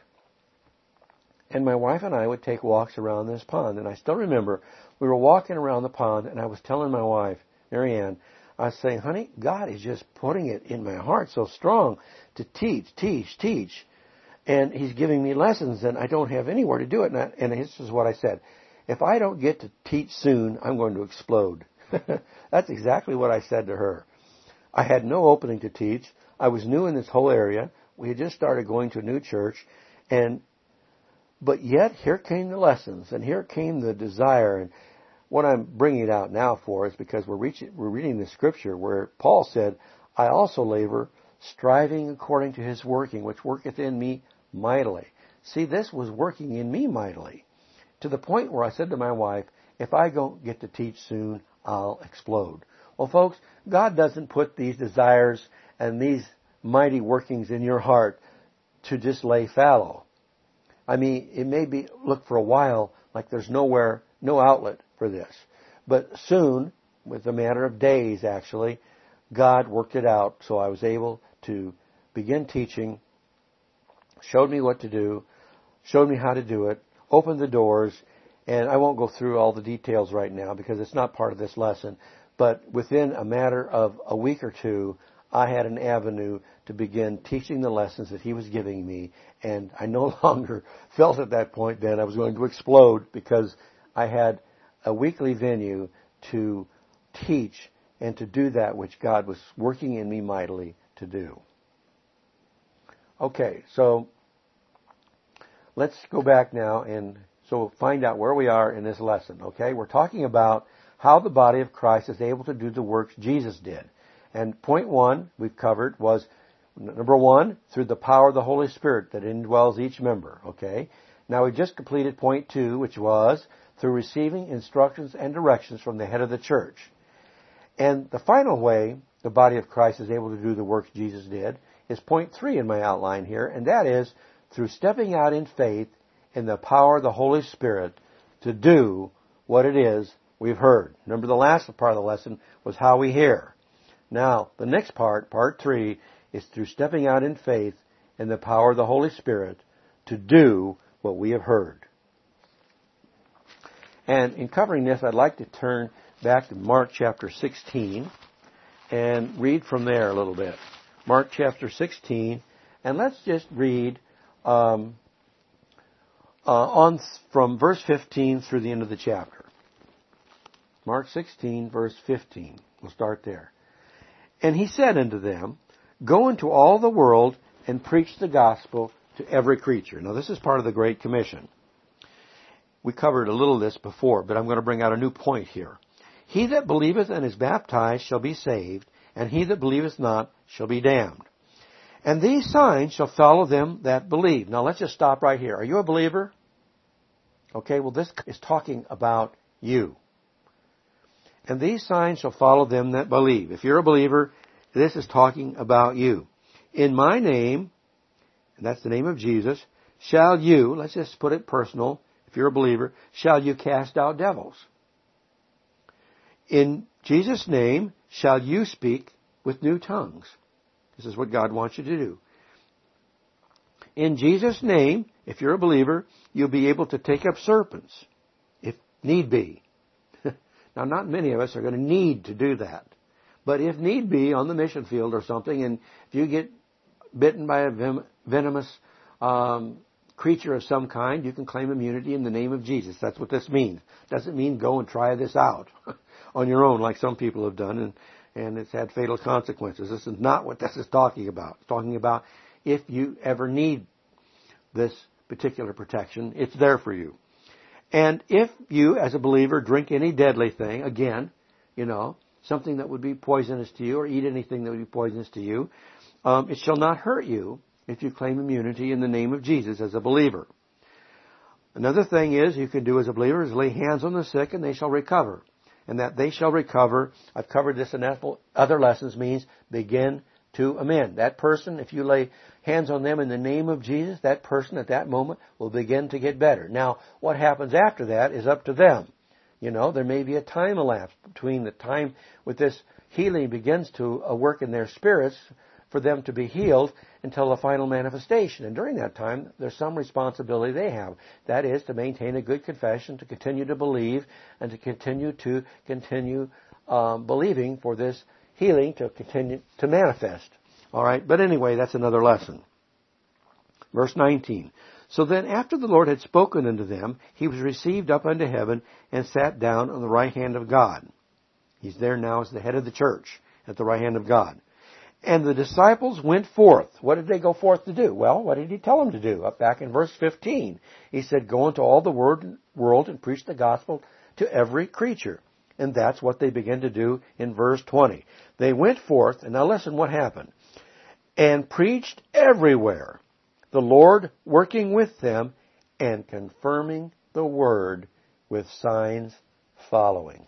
Speaker 1: And my wife and I would take walks around this pond. And I still remember we were walking around the pond, and I was telling my wife, Marianne, I was saying, honey, God is just putting it in my heart so strong to teach, teach, teach. And he's giving me lessons, and I don't have anywhere to do it. And, I, and this is what I said. If I don't get to teach soon, I'm going to explode. That's exactly what I said to her. I had no opening to teach. I was new in this whole area. We had just started going to a new church. And But yet, here came the lessons, and here came the desire. And what I'm bringing it out now for is because we're, reaching, we're reading the scripture where Paul said, I also labor, striving according to his working, which worketh in me mightily. See, this was working in me mightily, to the point where I said to my wife, if I don't get to teach soon, I'll explode. Well, folks, God doesn't put these desires and these mighty workings in your heart to just lay fallow. I mean, it may be look for a while like there's nowhere, no outlet for this. But soon, with a matter of days actually, God worked it out so I was able to begin teaching, showed me what to do, showed me how to do it, opened the doors, and I won't go through all the details right now because it's not part of this lesson, but within a matter of a week or two, I had an avenue to begin teaching the lessons that he was giving me, and I no longer felt at that point that I was going to explode because I had a weekly venue to teach and to do that which God was working in me mightily to do. Okay, so let's go back now and so find out where we are in this lesson. Okay, we're talking about how the body of Christ is able to do the works Jesus did. And point one we've covered was, number one, through the power of the Holy Spirit that indwells each member. Okay, now we just completed point two, which was through receiving instructions and directions from the head of the church. And the final way the body of Christ is able to do the works Jesus did is point three in my outline here, and that is through stepping out in faith in the power of the Holy Spirit to do what it is we've heard. Remember, the last part of the lesson was how we hear. Now, the next part, part three, is through stepping out in faith in the power of the Holy Spirit to do what we have heard. And in covering this, I'd like to turn back to Mark chapter sixteen and read from there a little bit. Mark chapter sixteen, and let's just read um, uh, on from verse fifteen through the end of the chapter. Mark sixteen, verse fifteen. We'll start there. And he said unto them, Go into all the world and preach the gospel to every creature. Now, this is part of the Great Commission. We covered a little of this before, but I'm going to bring out a new point here. He that believeth and is baptized shall be saved, and he that believeth not shall be damned. And these signs shall follow them that believe. Now let's just stop right here. Are you a believer? Okay, well this is talking about you. And these signs shall follow them that believe. If you're a believer, this is talking about you. In my name, and that's the name of Jesus, shall you, let's just put it personal, if you're a believer, shall you cast out devils. In Jesus' name shall you speak with new tongues. This is what God wants you to do. In Jesus' name, if you're a believer, you'll be able to take up serpents, if need be. Now, not many of us are going to need to do that. But if need be, on the mission field or something, and if you get bitten by a ven- venomous um, creature of some kind, you can claim immunity in the name of Jesus. That's what this means. Doesn't mean go and try this out on your own like some people have done, and, and it's had fatal consequences. This is not what this is talking about. It's talking about if you ever need this particular protection, it's there for you. And if you, as a believer, drink any deadly thing, again, you know, something that would be poisonous to you, or eat anything that would be poisonous to you, um, it shall not hurt you if you claim immunity in the name of Jesus as a believer. Another thing is you can do as a believer is lay hands on the sick and they shall recover. And that they shall recover, I've covered this in other lessons, means begin to amend. That person, if you lay hands on them in the name of Jesus, that person at that moment will begin to get better. Now, what happens after that is up to them. You know, there may be a time elapsed between the time with this healing begins to uh, work in their spirits for them to be healed until the final manifestation. And during that time, there's some responsibility they have. That is to maintain a good confession, to continue to believe, and to continue to continue um, believing for this healing to continue to manifest. All right, but anyway, that's another lesson. Verse nineteen. So then after the Lord had spoken unto them, he was received up unto heaven and sat down on the right hand of God. He's there now as the head of the church at the right hand of God. And the disciples went forth. What did they go forth to do? Well, what did he tell them to do? Up back in verse fifteen. He said, Go into all the world and preach the gospel to every creature. And that's what they began to do in verse twenty. They went forth, and now listen what happened, and preached everywhere, the Lord working with them and confirming the word with signs following.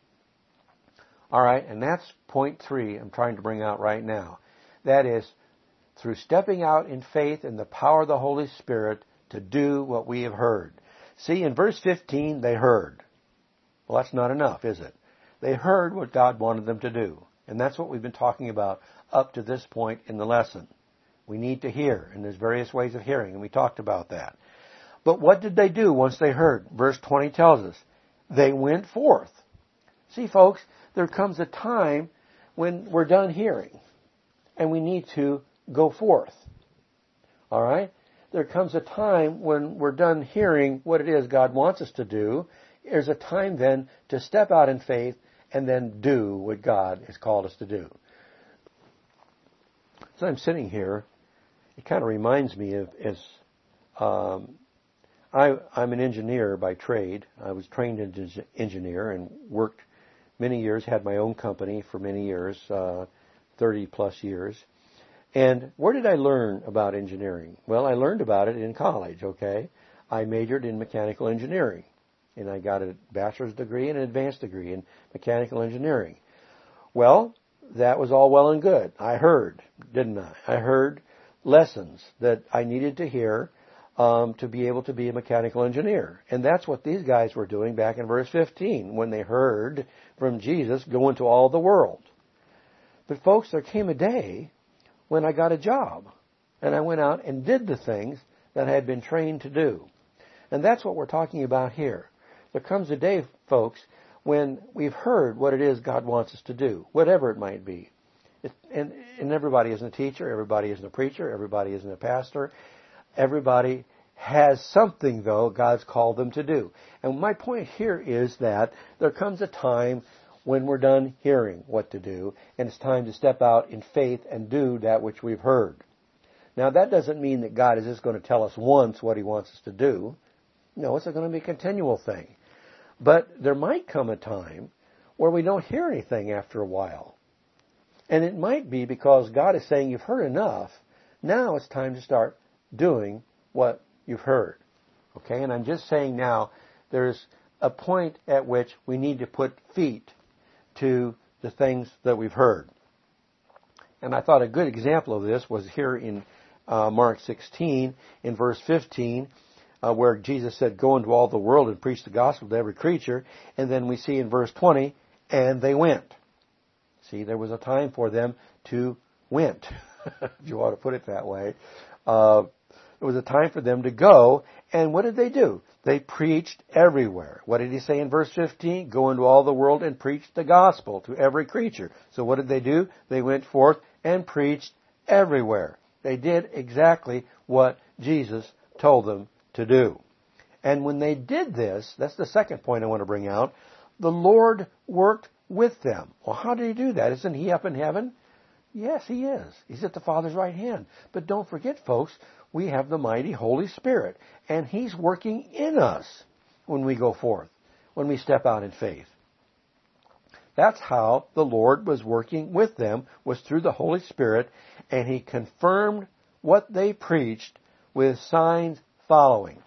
Speaker 1: All right, and that's point three I'm trying to bring out right now. That is, through stepping out in faith in the power of the Holy Spirit to do what we have heard. See, in verse fifteen, they heard. Well, that's not enough, is it? They heard what God wanted them to do. And that's what we've been talking about up to this point in the lesson. We need to hear, and there's various ways of hearing, and we talked about that. But what did they do once they heard? Verse twenty tells us, they went forth. See, folks, there comes a time when we're done hearing, and we need to go forth. All right? There comes a time when we're done hearing what it is God wants us to do, there's a time then to step out in faith and then do what God has called us to do. As I'm sitting here, it kind of reminds me of, as um, I, I'm an engineer by trade. I was trained as an engineer and worked many years, had my own company for many years, uh, thirty plus years. And where did I learn about engineering? Well, I learned about it in college, okay? I majored in mechanical engineering, and I got a bachelor's degree and an advanced degree in mechanical engineering. Well, that was all well and good. I heard, didn't I? I heard lessons that I needed to hear um, to be able to be a mechanical engineer. And that's what these guys were doing back in verse fifteen when they heard from Jesus, go into all the world. But folks, there came a day when I got a job, and I went out and did the things that I had been trained to do. And that's what we're talking about here. There comes a day, folks, when we've heard what it is God wants us to do, whatever it might be. It, and, and everybody isn't a teacher, everybody isn't a preacher, everybody isn't a pastor. Everybody has something, though, God's called them to do. And my point here is that there comes a time when we're done hearing what to do, and it's time to step out in faith and do that which we've heard. Now, that doesn't mean that God is just going to tell us once what He wants us to do. No, it's going to be a continual thing. But there might come a time where we don't hear anything after a while. And it might be because God is saying, you've heard enough. Now it's time to start doing what you've heard. Okay? And I'm just saying now, there's a point at which we need to put feet to the things that we've heard. And I thought a good example of this was here in uh, Mark sixteen, in verse fifteen, uh, where Jesus said, go into all the world and preach the gospel to every creature. And then we see in verse twenty, and they went. See, there was a time for them to went, if you want to put it that way. Uh, it was a time for them to go. And what did they do? They preached everywhere. What did He say in verse fifteen? Go into all the world and preach the gospel to every creature. So what did they do? They went forth and preached everywhere. They did exactly what Jesus told them to do. And when they did this, that's the second point I want to bring out, the Lord worked with them. Well, how did He do that? Isn't He up in heaven? Yes, He is. He's at the Father's right hand. But don't forget, folks, we have the mighty Holy Spirit, and He's working in us when we go forth, when we step out in faith. That's how the Lord was working with them, was through the Holy Spirit, and He confirmed what they preached with signs following.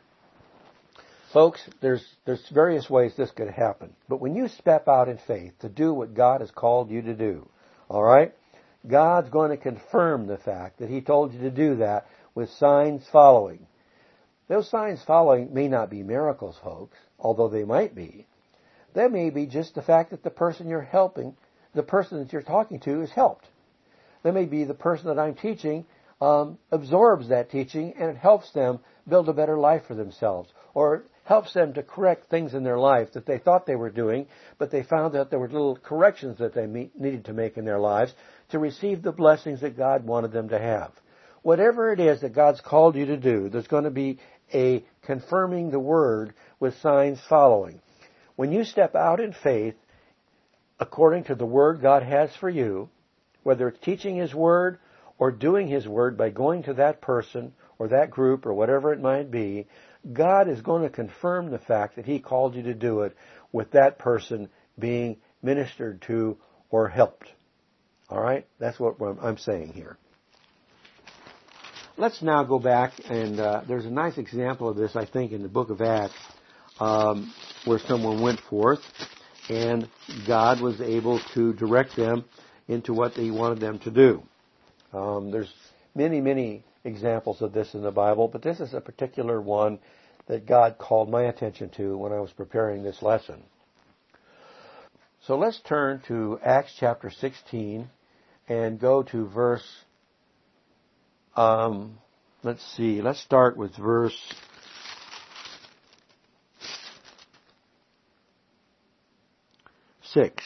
Speaker 1: Folks, there's there's various ways this could happen. But when you step out in faith to do what God has called you to do, all right, God's going to confirm the fact that He told you to do that with signs following. Those signs following may not be miracles, folks, although they might be. They may be just the fact that the person you're helping, the person that you're talking to is helped. They may be the person that I'm teaching um, absorbs that teaching and it helps them build a better life for themselves, or it helps them to correct things in their life that they thought they were doing, but they found that there were little corrections that they meet, needed to make in their lives to receive the blessings that God wanted them to have. Whatever it is that God's called you to do, there's going to be a confirming the word with signs following. When you step out in faith, according to the word God has for you, whether it's teaching His word or doing His word by going to that person or that group or whatever it might be, God is going to confirm the fact that He called you to do it with that person being ministered to or helped. All right? That's what I'm saying here. Let's now go back, and uh, there's a nice example of this, I think, in the book of Acts, um, where someone went forth, and God was able to direct them into what He wanted them to do. Um, there's many, many examples of this in the Bible, but this is a particular one that God called my attention to when I was preparing this lesson. So let's turn to Acts chapter sixteen and go to verse, um, let's see, let's start with verse six.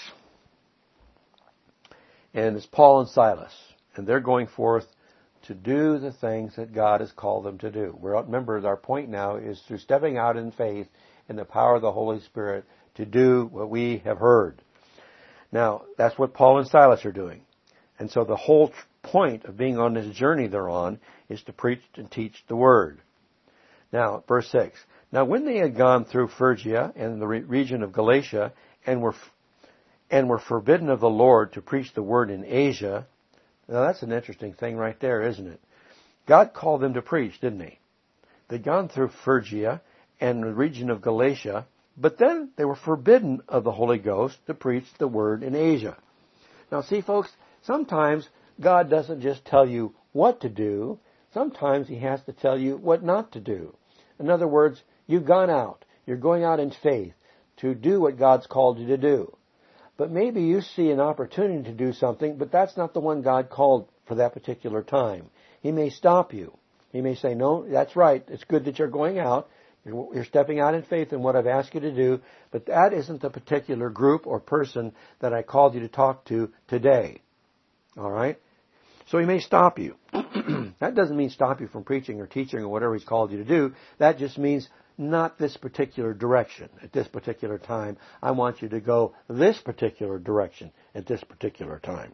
Speaker 1: And it's Paul and Silas, and they're going forth to do the things that God has called them to do. Remember, our point now is through stepping out in faith in the power of the Holy Spirit to do what we have heard. Now, that's what Paul and Silas are doing. And so the whole point of being on this journey they're on is to preach and teach the Word. Now, verse six. Now, when they had gone through Phrygia and the re- region of Galatia and were f- and were forbidden of the Lord to preach the Word in Asia. Now, that's an interesting thing right there, isn't it? God called them to preach, didn't He? They'd gone through Phrygia and the region of Galatia, but then they were forbidden of the Holy Ghost to preach the Word in Asia. Now, see, folks, sometimes God doesn't just tell you what to do. Sometimes He has to tell you what not to do. In other words, you've gone out. You're going out in faith to do what God's called you to do. But maybe you see an opportunity to do something, but that's not the one God called for that particular time. He may stop you. He may say, no, that's right. It's good that you're going out. You're, you're stepping out in faith in what I've asked you to do, but that isn't the particular group or person that I called you to talk to today. All right? So He may stop you. That doesn't mean stop you from preaching or teaching or whatever He's called you to do. That just means not this particular direction at this particular time. I want you to go this particular direction at this particular time.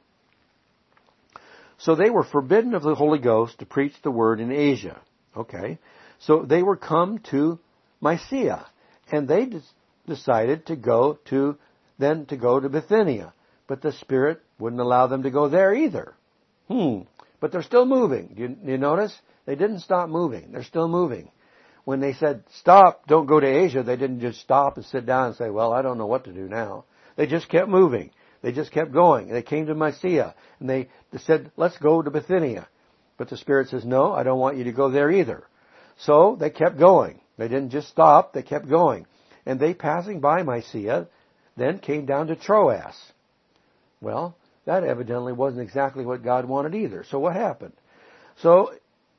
Speaker 1: So they were forbidden of the Holy Ghost to preach the Word in Asia. Okay. So they were come to Mysia. And they des- decided to go to, then to go to Bithynia. But the Spirit wouldn't allow them to go there either. Hmm. But they're still moving. Do you, do you notice? They didn't stop moving. They're still moving. When they said, stop, don't go to Asia, they didn't just stop and sit down and say, well, I don't know what to do now. They just kept moving. They just kept going. They came to Mysia, and they, they said, let's go to Bithynia. But the Spirit says, no, I don't want you to go there either. So they kept going. They didn't just stop, they kept going. And they, passing by Mysia, then came down to Troas. Well, that evidently wasn't exactly what God wanted either. So what happened? So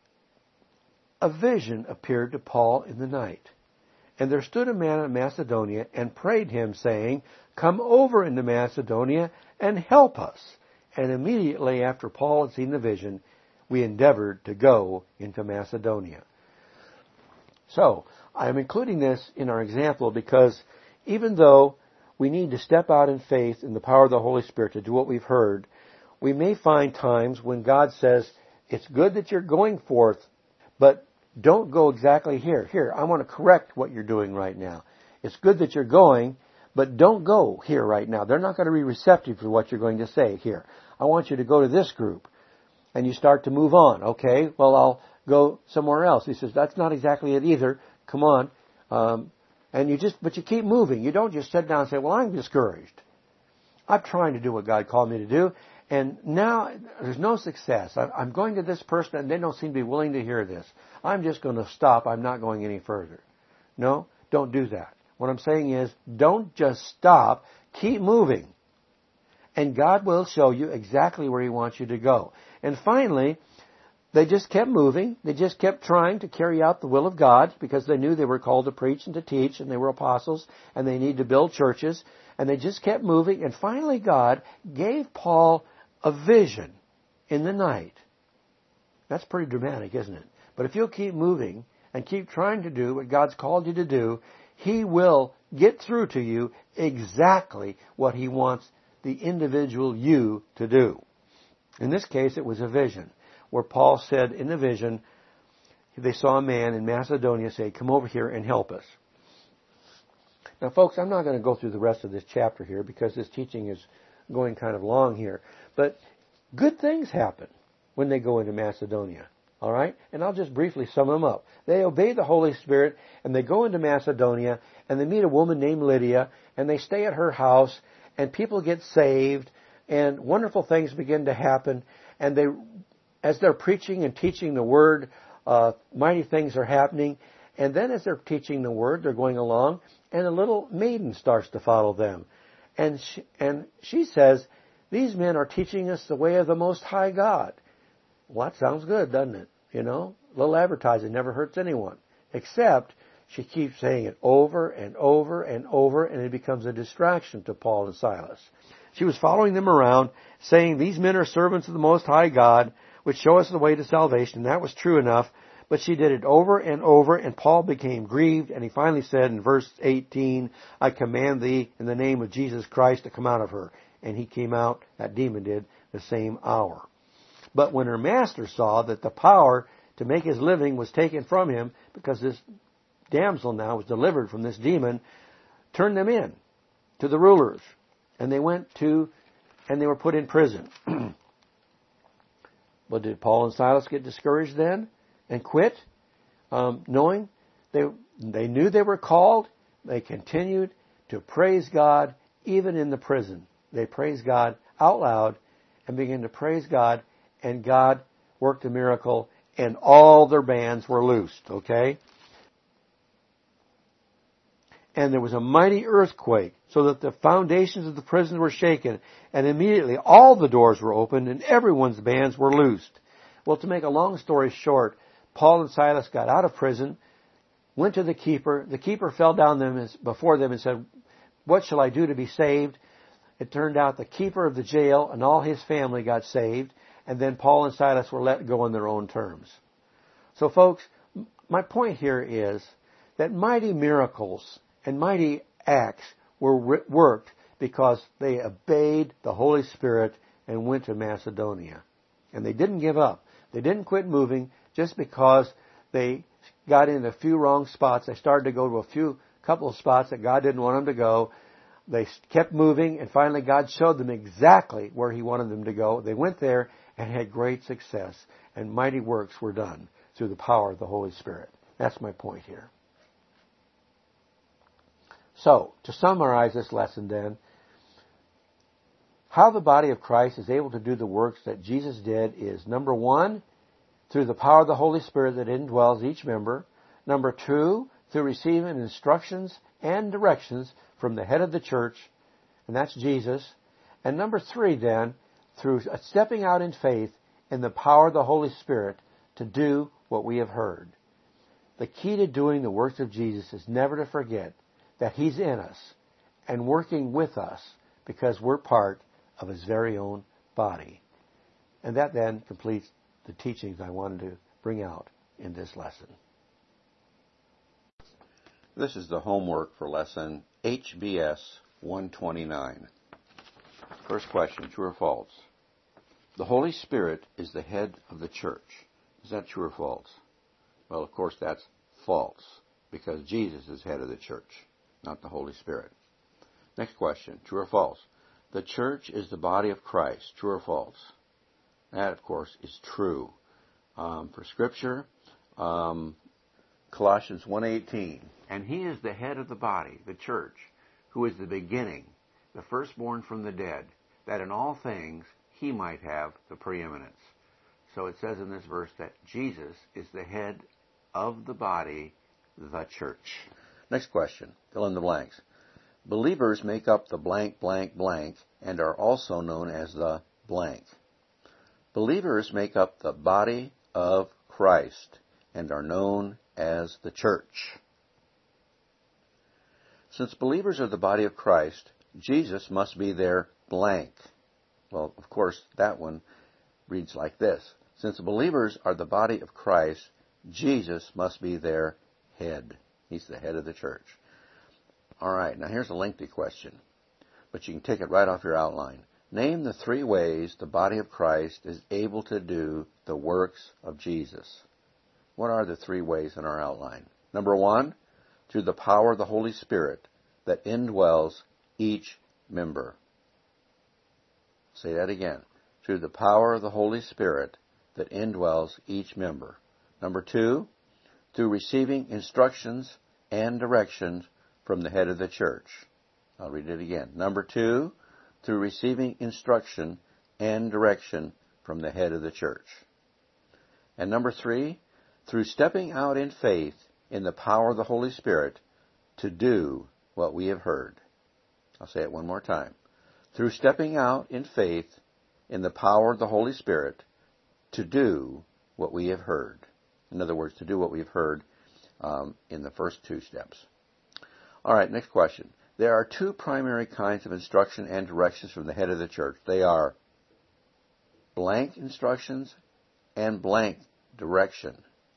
Speaker 1: a vision appeared to Paul in the night. And there stood a man in Macedonia and prayed him, saying, come over into Macedonia and help us. And immediately after Paul had seen the vision, we endeavored to go into Macedonia. So, I'm including this in our example because even though we need to step out in faith in the power of the Holy Spirit to do what we've heard, we may find times when God says, it's good that you're going forth, but don't go exactly here. Here, I want to correct what you're doing right now. It's good that you're going, but don't go here right now. They're not going to be receptive to what you're going to say here. I want you to go to this group. And you start to move on. Okay, well, I'll go somewhere else. He says, that's not exactly it either. Come on. Um, and you just, but you keep moving. You don't just sit down and say, well, I'm discouraged. I'm trying to do what God called me to do. And now there's no success. I'm going to this person and they don't seem to be willing to hear this. I'm just going to stop. I'm not going any further. No, don't do that. What I'm saying is, don't just stop. Keep moving. And God will show you exactly where He wants you to go. And finally, they just kept moving. They just kept trying to carry out the will of God because they knew they were called to preach and to teach and they were apostles and they need to build churches. And they just kept moving. And finally, God gave Paul a vision in the night. That's pretty dramatic, isn't it? But if you'll keep moving and keep trying to do what God's called you to do, He will get through to you exactly what He wants the individual you to do. In this case, it was a vision where Paul said in the vision, they saw a man in Macedonia say, come over here and help us. Now, folks, I'm not going to go through the rest of this chapter here because this teaching is going kind of long here. But good things happen when they go into Macedonia. All right? And I'll just briefly sum them up. They obey the Holy Spirit and they go into Macedonia and they meet a woman named Lydia and they stay at her house and people get saved and wonderful things begin to happen. And they, as they're preaching and teaching the Word, uh, mighty things are happening. And then as they're teaching the Word, they're going along and a little maiden starts to follow them. And she, and she says, these men are teaching us the way of the Most High God. Well, that sounds good, doesn't it? You know, a little advertising never hurts anyone. Except she keeps saying it over and over and over, and it becomes a distraction to Paul and Silas. She was following them around, saying, these men are servants of the Most High God, which show us the way to salvation. And that was true enough. But she did it over and over, and Paul became grieved, and he finally said in verse eighteen, I command thee in the name of Jesus Christ to come out of her. And he came out, that demon did, the same hour. But when her master saw that the power to make his living was taken from him, because this damsel now was delivered from this demon, turned them in to the rulers. And they went to, and they were put in prison. But did Paul and Silas get discouraged then and quit? Um, knowing they they knew they were called, they continued to praise God even in the prison. They praised God out loud and began to praise God, and God worked a miracle, and all their bands were loosed, okay? And there was a mighty earthquake, so that the foundations of the prison were shaken, and immediately all the doors were opened, and everyone's bands were loosed. Well, to make a long story short, Paul and Silas got out of prison, went to the keeper. The keeper fell down them before them and said, what shall I do to be saved? It turned out the keeper of the jail and all his family got saved, and then Paul and Silas were let go on their own terms. So folks, my point here is that mighty miracles and mighty acts were worked because they obeyed the Holy Spirit and went to Macedonia. And they didn't give up. They didn't quit moving just because they got in a few wrong spots. They started to go to a few couple of spots that God didn't want them to go. They kept moving, and finally God showed them exactly where He wanted them to go. They went there and had great success, and mighty works were done through the power of the Holy Spirit. That's my point here. So, to summarize this lesson then, how the body of Christ is able to do the works that Jesus did is, number one, through the power of the Holy Spirit that indwells each member. Number two, through receiving instructions and directions from the head of the church, and that's Jesus. And number three, then, through stepping out in faith in the power of the Holy Spirit to do what we have heard. The key to doing the works of Jesus is never to forget that He's in us and working with us because we're part of His very own body. And that then completes the teachings I wanted to bring out in this lesson.
Speaker 2: This is the homework for lesson H B S one twenty-nine. First question, true or false? The Holy Spirit is the head of the church. Is that true or false? Well, of course, that's false, because Jesus is head of the church, not the Holy Spirit. Next question, true or false? The church is the body of Christ. True or false? That, of course, is true. Um, for Scripture, um, Colossians one eighteen. And He is the head of the body, the church, who is the beginning, the firstborn from the dead, that in all things He might have the preeminence. So it says in this verse that Jesus is the head of the body, the church. Next question, fill in the blanks. Believers make up the blank, blank, blank, and are also known as the blank. Believers make up the body of Christ and are known as the church. Since believers are the body of Christ, Jesus must be their blank. Well, of course, that one reads like this. Since believers are the body of Christ, Jesus must be their head. He's the head of the church. All right, now here's a lengthy question, but you can take it right off your outline. Name the three ways the body of Christ is able to do the works of Jesus. What are the three ways in our outline? Number one, through the power of the Holy Spirit that indwells each member. Say that again. Through the power of the Holy Spirit that indwells each member. Number two, through receiving instructions and directions from the head of the church. I'll read it again. Number two, through receiving instruction and direction from the head of the church. And number three, through stepping out in faith in the power of the Holy Spirit to do what we have heard. I'll say it one more time. Through stepping out in faith in the power of the Holy Spirit to do what we have heard. In other words, to do what we've heard um, in the first two steps. All right, next question. There are two primary kinds of instruction and directions from the head of the church. They are blank instructions and blank direction.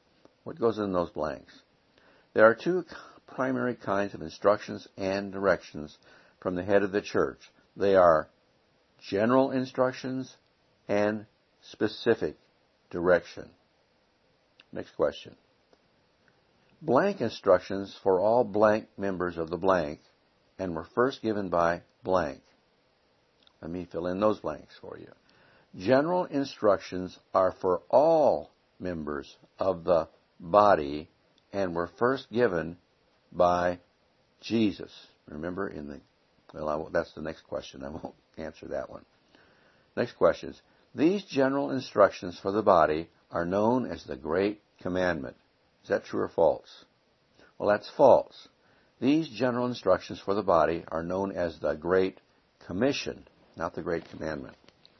Speaker 2: What goes in those blanks? There are two primary kinds of instructions and directions from the head of the church. They are general instructions and specific direction. Next question. Blank instructions for all blank members of the blank and were first given by blank. Let me fill in those blanks for you. General instructions are for all members of the body and were first given by Jesus. Remember, in the well, I won't, that's the next question. I won't answer that one. Next question is, these general instructions for the body are known as the Great Commandment. Is that true or false? Well, that's false. These general instructions for the body are known as the Great Commission, not the Great Commandment.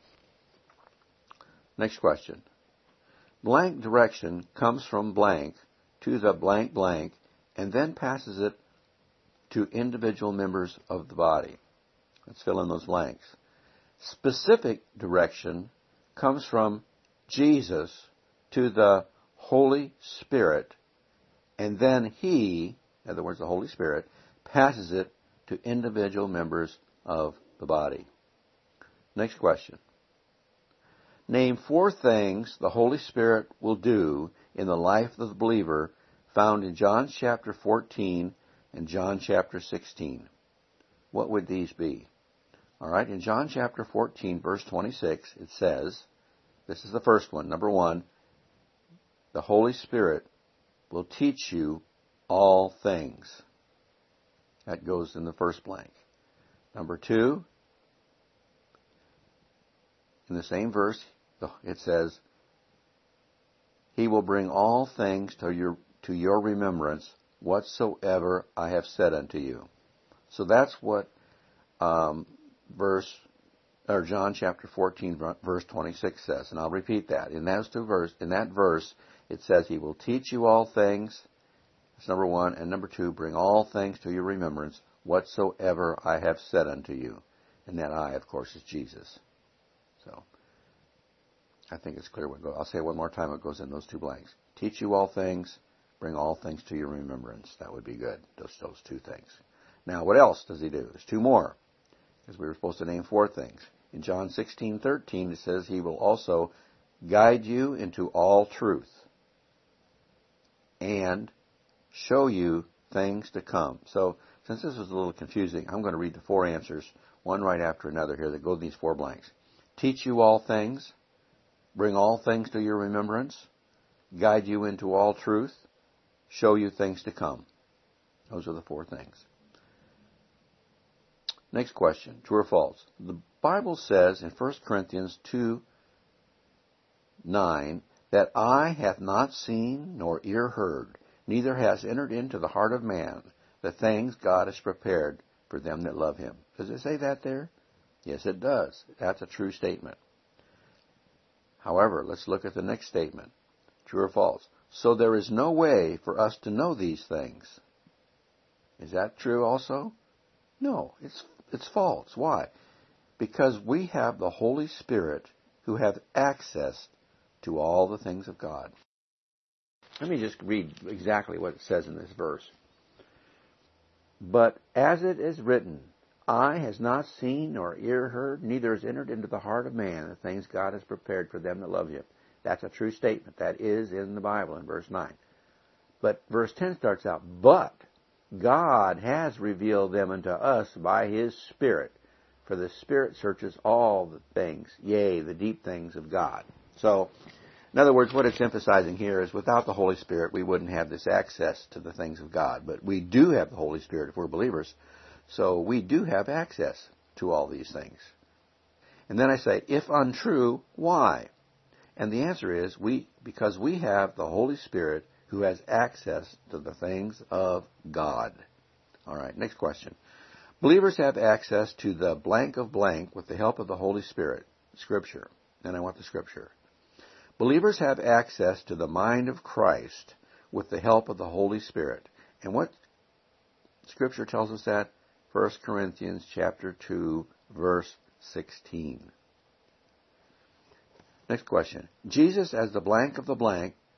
Speaker 2: Next question. Blank direction comes from blank to the blank blank and then passes it to individual members of the body. Let's fill in those blanks. Specific direction comes from Jesus to the Holy Spirit, and then He, in other words, the Holy Spirit, passes it to individual members of the body. Next question. Name four things the Holy Spirit will do in the life of the believer found in John chapter fourteen and John chapter sixteen. What would these be? All right, in John chapter fourteen, verse twenty-six, it says, this is the first one. Number one, the Holy Spirit will teach you all things. That goes in the first blank. Number two, in the same verse, it says, He will bring all things to your to your remembrance whatsoever I have said unto you. So that's what um, verse or John chapter fourteen, verse twenty-six says, and I'll repeat that. In those two verse, in that verse, it says, He will teach you all things. That's number one, and number two, bring all things to your remembrance whatsoever I have said unto you. And that I, of course, is Jesus. So I think it's clear what goes. I'll say it one more time. It goes in those two blanks. Teach you all things, bring all things to your remembrance. That would be good. Those those two things. Now, what else does He do? There's two more, because we were supposed to name four things. In John sixteen thirteen, it says He will also guide you into all truth and show you things to come. So, since this was a little confusing, I'm going to read the four answers, one right after another here, that go in these four blanks. Teach you all things, bring all things to your remembrance, guide you into all truth, show you things to come. Those are the four things. Next question, true or false? The Bible says in First Corinthians two nine that eye hath not seen nor ear heard, neither has entered into the heart of man the things God has prepared for them that love Him. Does it say that there? Yes, it does. That's a true statement. However, let's look at the next statement. True or false? So there is no way for us to know these things. Is that true also? No, it's it's false. Why? Because we have the Holy Spirit who have access to all the things of God. Let me just read exactly what it says in this verse. But as it is written, eye has not seen nor ear heard, neither has entered into the heart of man the things God has prepared for them that love Him. That's a true statement. That is in the Bible in verse nine. But verse ten starts out, but God has revealed them unto us by His Spirit, for the Spirit searches all the things, yea, the deep things of God. So, in other words, what it's emphasizing here is without the Holy Spirit, we wouldn't have this access to the things of God. But we do have the Holy Spirit if we're believers, so we do have access to all these things. And then I say, if untrue, why? And the answer is, we because we have the Holy Spirit who has access to the things of God. All right, next question. Believers have access to the blank of blank with the help of the Holy Spirit. Scripture. Then I want the Scripture. Believers have access to the mind of Christ with the help of the Holy Spirit. And what Scripture tells us that? First Corinthians chapter two, verse sixteen. Next question. Jesus as the blank of the blank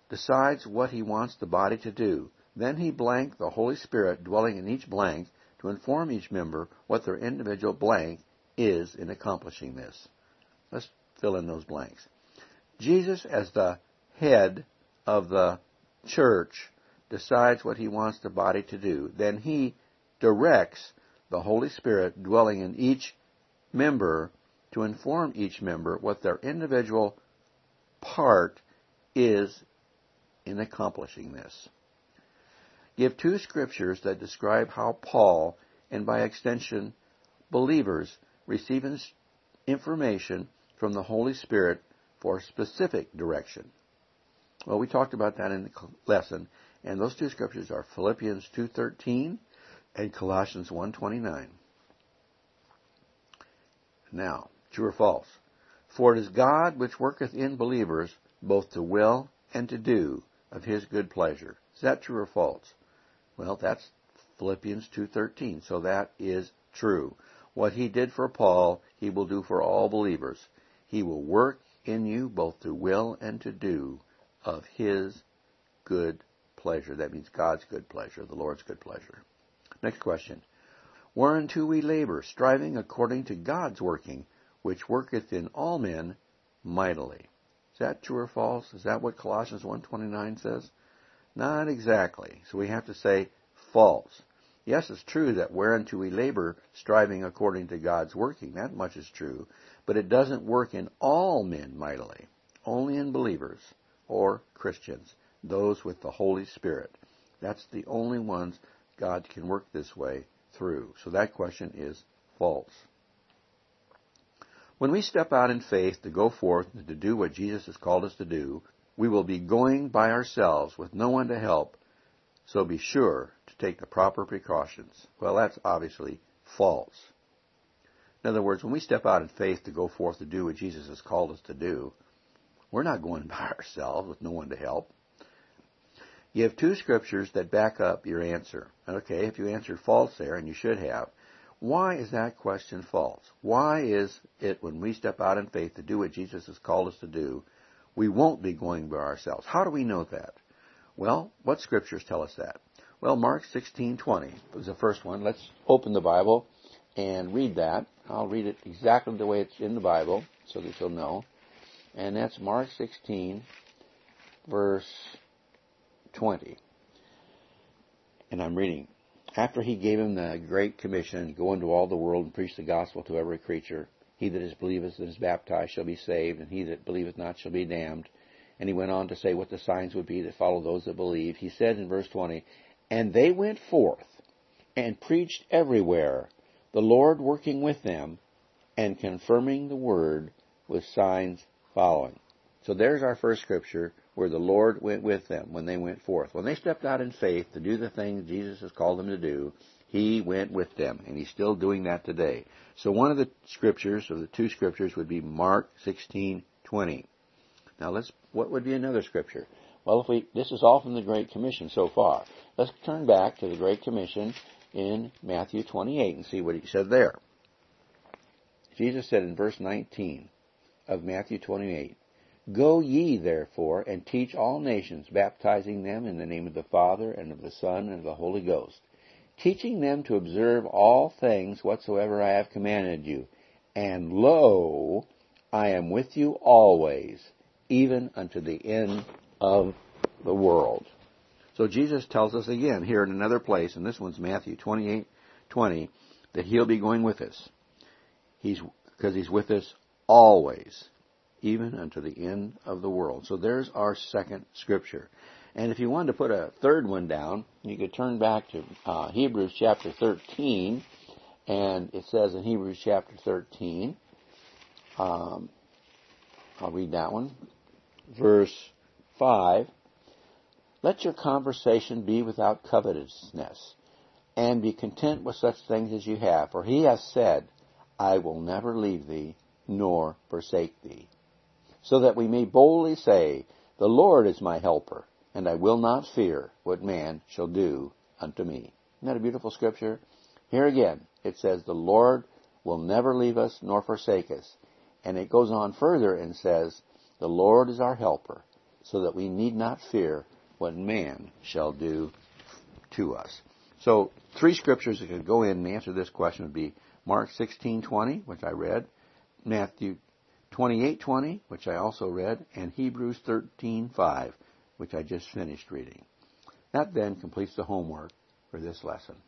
Speaker 2: decides what he wants the body to do. Then he blank the Holy Spirit dwelling in each blank to inform each member what their individual blank is in accomplishing this. Let's fill in those blanks. Jesus, as the head of the church, decides what he wants the body to do. Then he directs the Holy Spirit dwelling in each member to inform each member what their individual part is in accomplishing this. Give two scriptures that describe how Paul, and by extension believers, receive information from the Holy Spirit for specific direction. Well, we talked about that in the lesson, and those two scriptures are Philippians two thirteen and Colossians one twenty-nine. Now, true or false? For it is God which worketh in believers both to will and to do of his good pleasure. Is that true or false? Well, that's Philippians two thirteen, so that is true. What he did for Paul, he will do for all believers. He will work in you both to will and to do of his good pleasure. That means God's good pleasure, the Lord's good pleasure. Next question. Whereunto we labor, striving according to God's working, which worketh in all men mightily. Is that true or false? Is that what Colossians one twenty-nine says? Not exactly. So we have to say false. Yes, it's true that whereunto we labor, striving according to God's working. That much is true. But it doesn't work in all men mightily. Only in believers or Christians. Those with the Holy Spirit. That's the only ones God can work this way through. So that question is false. When we step out in faith to go forth and to do what Jesus has called us to do, we will be going by ourselves with no one to help, so be sure to take the proper precautions. Well, that's obviously false. In other words, when we step out in faith to go forth to do what Jesus has called us to do, we're not going by ourselves with no one to help. You have two scriptures that back up your answer. Okay, if you answered false there, and you should have, why is that question false? Why is it when we step out in faith to do what Jesus has called us to do, we won't be going by ourselves? How do we know that? Well, what scriptures tell us that? Well, Mark sixteen twenty was the first one. Let's open the Bible and read that. I'll read it exactly the way it's in the Bible so that you'll know. And that's Mark sixteen, verse twenty. And I'm reading. After he gave him the great commission, go into all the world and preach the gospel to every creature. He that is believeth and is baptized shall be saved, and he that believeth not shall be damned. And he went on to say what the signs would be that follow those that believe. He said in verse twenty, and they went forth and preached everywhere, the Lord working with them and confirming the word with signs following. So there's our first scripture where the Lord went with them when they went forth. When they stepped out in faith to do the things Jesus has called them to do, he went with them, and he's still doing that today. So one of the scriptures, or the two scriptures, would be Mark sixteen twenty. Now let's, what would be another scripture? Well, if we, this is all from the Great Commission so far. Let's turn back to the Great Commission in Matthew twenty-eight and see what he said there. Jesus said in verse nineteen of Matthew twenty-eight, go ye therefore and teach all nations, baptizing them in the name of the Father and of the Son and of the Holy Ghost, teaching them to observe all things whatsoever I have commanded you. And lo, I am with you always, even unto the end of the world. So Jesus tells us again here in another place, and this one's Matthew twenty-eight twenty, that he'll be going with us. He's because he's with us always, even unto the end of the world. So there's our second scripture. And if you wanted to put a third one down, you could turn back to uh, Hebrews chapter thirteen, and it says in Hebrews chapter thirteen, um, I'll read that one, verse five, let your conversation be without covetousness, and be content with such things as you have. For he hath said, I will never leave thee, nor forsake thee. So that we may boldly say, the Lord is my helper, and I will not fear what man shall do unto me. Isn't that a beautiful scripture? Here again, it says, the Lord will never leave us nor forsake us. And it goes on further and says, the Lord is our helper. so that we need not fear what man shall do to us. So three scriptures that could go in and answer this question would be Mark sixteen twenty, which I read, Matthew twenty-eight twenty, which I also read, and Hebrews thirteen five, which I just finished reading. That then completes the homework for this lesson.